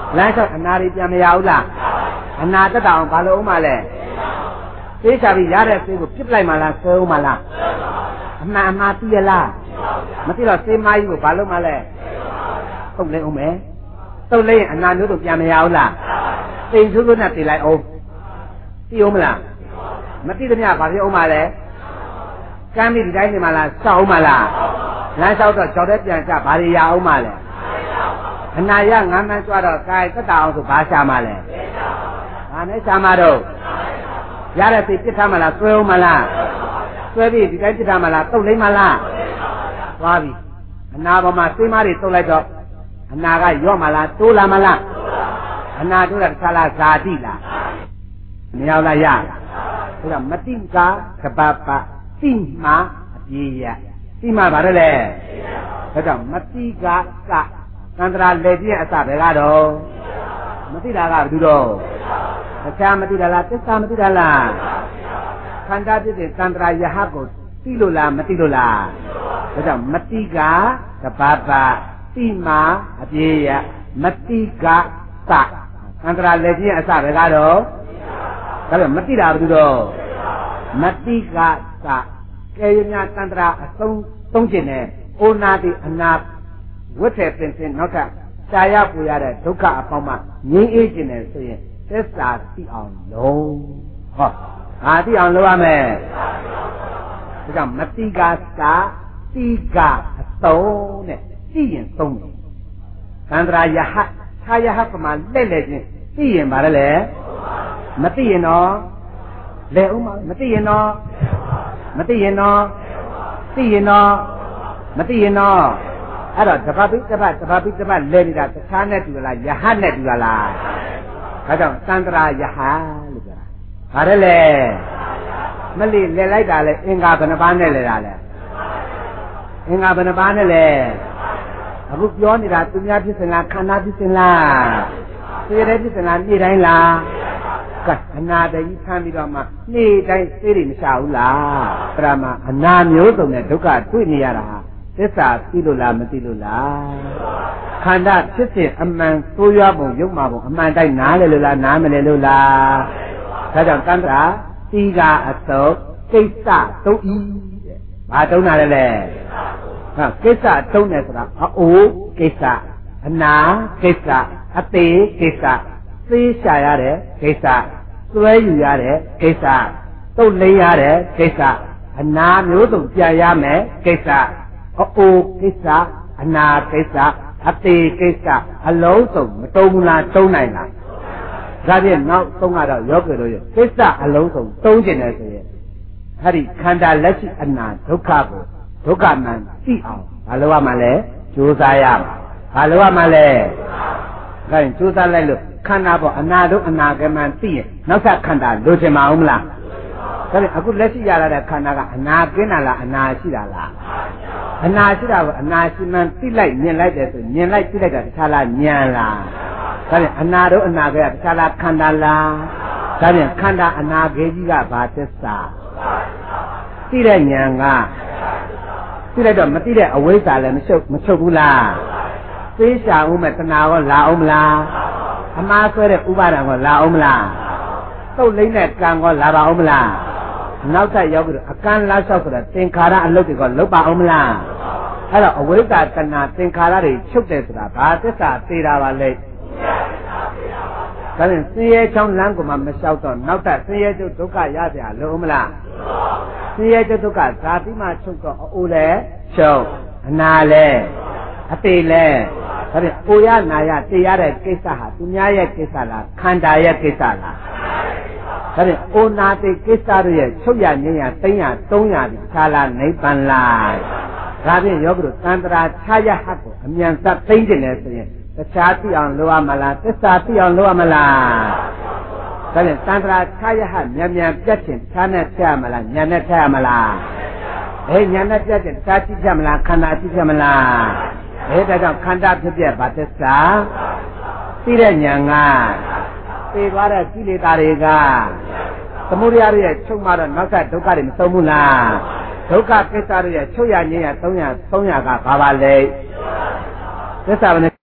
လမ်းလျှောက်အနာတွေပြန်မရဘူးလားအနာတက်တာအောင်ဘာလို့အောင်မလဲသိချပြီးရတဲ့ဆေးကိုပြစ်လိုက်မှလားဆွဲအောင်မလားအမှန်အမှားသိရလားမသိတော့ဆေးမကြီးကိုဘာလို့မလဲတုတ်လိုက်အောင်မယ်တုတ်လိုက်ရင်အနာမျိုးတို့ပြန်မရဘူးလားသိစုစုနဲ့သိလိုက်အောင်သိအောင်မလားမသိသမျှဘာဖြစ်အောင်မလဲကမ်းပြီးဒီတိုင်းနေမှလားစောက်အောင်မလားလမ်းလျှောက်တော့ကြောက်တဲ့ပြန်ချဘာတွေရအောင်မလဲအနာရငမ်းမှန်းကြွတော့ကာယသက်တာအောင်ဆိုဘာရှာမလဲဘာနဲ့ရှာမတော့ရတဲ့စိတ်ပြစ်ထားမလားဆွဲအောင်မလားဆွဲပြီးဒီတိုင်းပြစ်ထားမလားတုတ်လိမ့်မလားသွားပြီအနာပေါ်မှာစိတ်မတွေတုတ်လိုက်တော့အနာကရော့မလားတိုးလာမလားအနာတိုးတာတစ်ခါလားဇာတိလားမရောက်လားရဒါကမတိကာကပပတိမာအပြေရတိမာဘာလဲလဲဒါကြောင့်မတိကာကသန္တရာလက်ပြည့်အစပဲကတော့မသိတာကဘာလို့တော့အခြားမသိတာလားသစ္စာမသိတာလားခန္ဓာဖြစ်တဲ့သန္တရာယဟကိုသိလို့လားမသိလို့လားဒါကြောင့်မတိကာကပပတိမာအပြေရမတိကာသသန္တရာလက်ပြည့်အစပဲကတော့ဒါပေမဲ့မသိတာဘာလို့တော့မတိကာသကဲရညာသန္တရာအသုံးကျင်တဲ့ဩနာတိအနာဝတ်တဲ့ပင်စင်နောက်ထပ်ရှားရပူရတဲ့ဒုက္ခအပေါင်းမှငြိမ်းအေးခြင်းနဲ့ဆိုရင်သစ္စာသိအောင်လုံးဟောဟာသိအောင်လုပ်ရမယ်ဒါကြောင့်မတိကာသာတိကအသုံးနဲ့သိရင်သုံးတယ်သန္တရာယဟခြားယဟပမာလက်လက်ချင်းသိရင်ဗါလဲလေမသိရင်တော့လဲဦးမမသိရင်တော့မသိရင်တော့သိရင်တော့မသိရင်တော့အဲ့တော့တပတ်ပြီးတပတ်လဲနေတာတခြားနဲ့တူလားယဟနဲ့တူလားဒါကြောင့်သန္တရာယဟလို့ပြောတာဘာလဲလဲမလိလဲလိုက်တာလဲအင်္ဂါဘယ်နှပါးနဲ့လဲတာလဲအင်္ဂါဘယ်နှပါးနဲ့လဲအခုပြောနေတာသူများဖြစ်စင်လားခန္ဓာဖြစ်စင်လားသိရတဲ့ဖြစ်စင်လားနေ့တိုင်းလားကအနာတကြီးခံပြီးတော့မှနေ့တိုင်းသိတယ်မရှာဘူးလားပရမအနာမျိုးစုံနဲ့ဒုက္ခတွေ့နေရတာဟာသစ္စာသိလို့လားမသိလို့လားခန္ဓာဖြစ်စဉ်အမှန်သိုးရွားပုံရုပ်မှာပုံအမှန်တိုင်းနားလေလို့လားနားမလဲလို့လားဒါကြောင့်တန္တရာတိကအစုပ်ကိစ္စတုံးဤတဲ့ဘာတုံးတာလဲလဲဟာကိစ္စတုံးတယ်ဆိုတာအိုးကိစ္စအနာကိစ္စအသေးကိစ္စသိရှာရတဲ့ကိစ္စသွဲယူရတဲ့ကိစ္စတုတ်လိမ့်ရတဲ့ကိစ္စအနာမျိုးစုံပြန်ရမယ်ကိစ္စအိုးကိစ္စအနာကိစ္စအသေးကိစ္စအလုံးစုံမတုံးဘူးလားတုံးနိုင်လားဒါဖြင့်နောက်သုံးကတော့ယောဂီတို့ရဲ့ကိစ္စအလုံးစုံတုံးကျင်တယ်ဆိုရင်အဲ့ဒီခန္ဓာလက်ရှိအနာဒုက္ခကိုဒုက္ခမှန်သိအောင်ဘာလို့ရမှာလဲကြိုးစားရမှာဘာလို့ရမှာလဲဒါရင်ကြိုးစားလိုက်လို့ခန္ဓာပေါ်အနာတို့အနာကမှန်သိရင်နောက်ထပ်ခန္ဓာလိုချင်မအောင်မလားဒါဖြင့်အခုလက်ရှိရတဲ့ခန္ဓာကအနာကင်းတာလားအနာရှိတာလားအနာရှိတာကအနာရှိမှန်သိလိုက်မြင်လိုက်တယ်ဆိုမြင်လိုက်သိလိုက်တာတခြားလားဉာဏ်လားဒါဖြင့်အနာတို့အနာကတခြားလားခန္ဓာလားဒါဖြင့်ခန္ဓာအနာခေကြီးကဘာသစ္စာသိတဲ့ဉာဏ်ကသိလိုက်တော့မသိတဲ့အဝိဇ္ဇာလည်းမချုပ်ဘူးလားသိရှာဦးမဲ့တဏှာရောလာအောင်မလားအမှားဆွဲတဲ့ဥပါဒံရောလာအောင်မလားသုတ်လိမ့်တဲ့ကံရောလာပါအောင်မလားနောက်ထပ်ရောက်ပြီးတော့အကန့်လားလျှောက်ဆိုတော့သင်္ခါရအလုပ်တွေကလုပ်ပါအောင်မလားအဲ့တော့အဝိဇ္ဇာတဏှာသင်္ခါရတွေချုပ်တယ်ဆိုတာဘာသစ္စာသိတာပါလဲဒါဖြင့်ဆင်းရဲချောင်းလမ်းကိုမှမလျှောက်တော့နောက်ထပ်ဆင်းရဲကျုပ်ဒုက္ခရကြလို့မလားဆင်းရဲကျုပ်ဒုက္ခဇာတိမှချုပ်တော့အိုးလဲချုပ်အနာလဲအသေးလဲဒါဖြင့်အိုရနာရသိရတဲ့ကိစ္စဟာသူများရဲ့ကိစ္စလားခန္ဓာရဲ့ကိစ္စလားဒါဖြင့်အိုနာတိကိစ္စတို့ရဲ့ချုပ်ရငြိမ်းရသိမ်းရ300ဒီခြားလားနိဗ္ဗာန်လားဒါဖြင့်ယောဂီတို့သန္တရာခြားရဟတ်ကိုအမြန်စသိမ်းတယ်ဆိုရင်တခြားသိအောင်လုပ်ရမလားသစ္စာသိအောင်လုပ်ရမလားဒါဖြင့်သန္တရာခြားရဟတ်မြန်ပြတ်ခြင်းခြားနဲ့ထည့်ရမလားဉာဏ်နဲ့ထည့်ရမလားဉာဏ်နဲ့ပြတ်ခြင်းခြားကြည့်ကြမလားခန္ဓာကြည့်ကြမလားဒါကြောင့်ခန္ဓာဖြစ်ပြဘာသစ္စာသိတဲ့ဉာဏ်ကသိသွားတဲ့ကိလေသာတွေကသမုဒယရဲ့ချုပ်မှတော့နောက်ထပ်ဒုက္ခတွေမဆုံးဘူးလားဒုက္ခကိစ္စတွေရဲ့ချုပ်ရငြိမ်းရ300ကဘာပါလဲသစ္စာဘယ်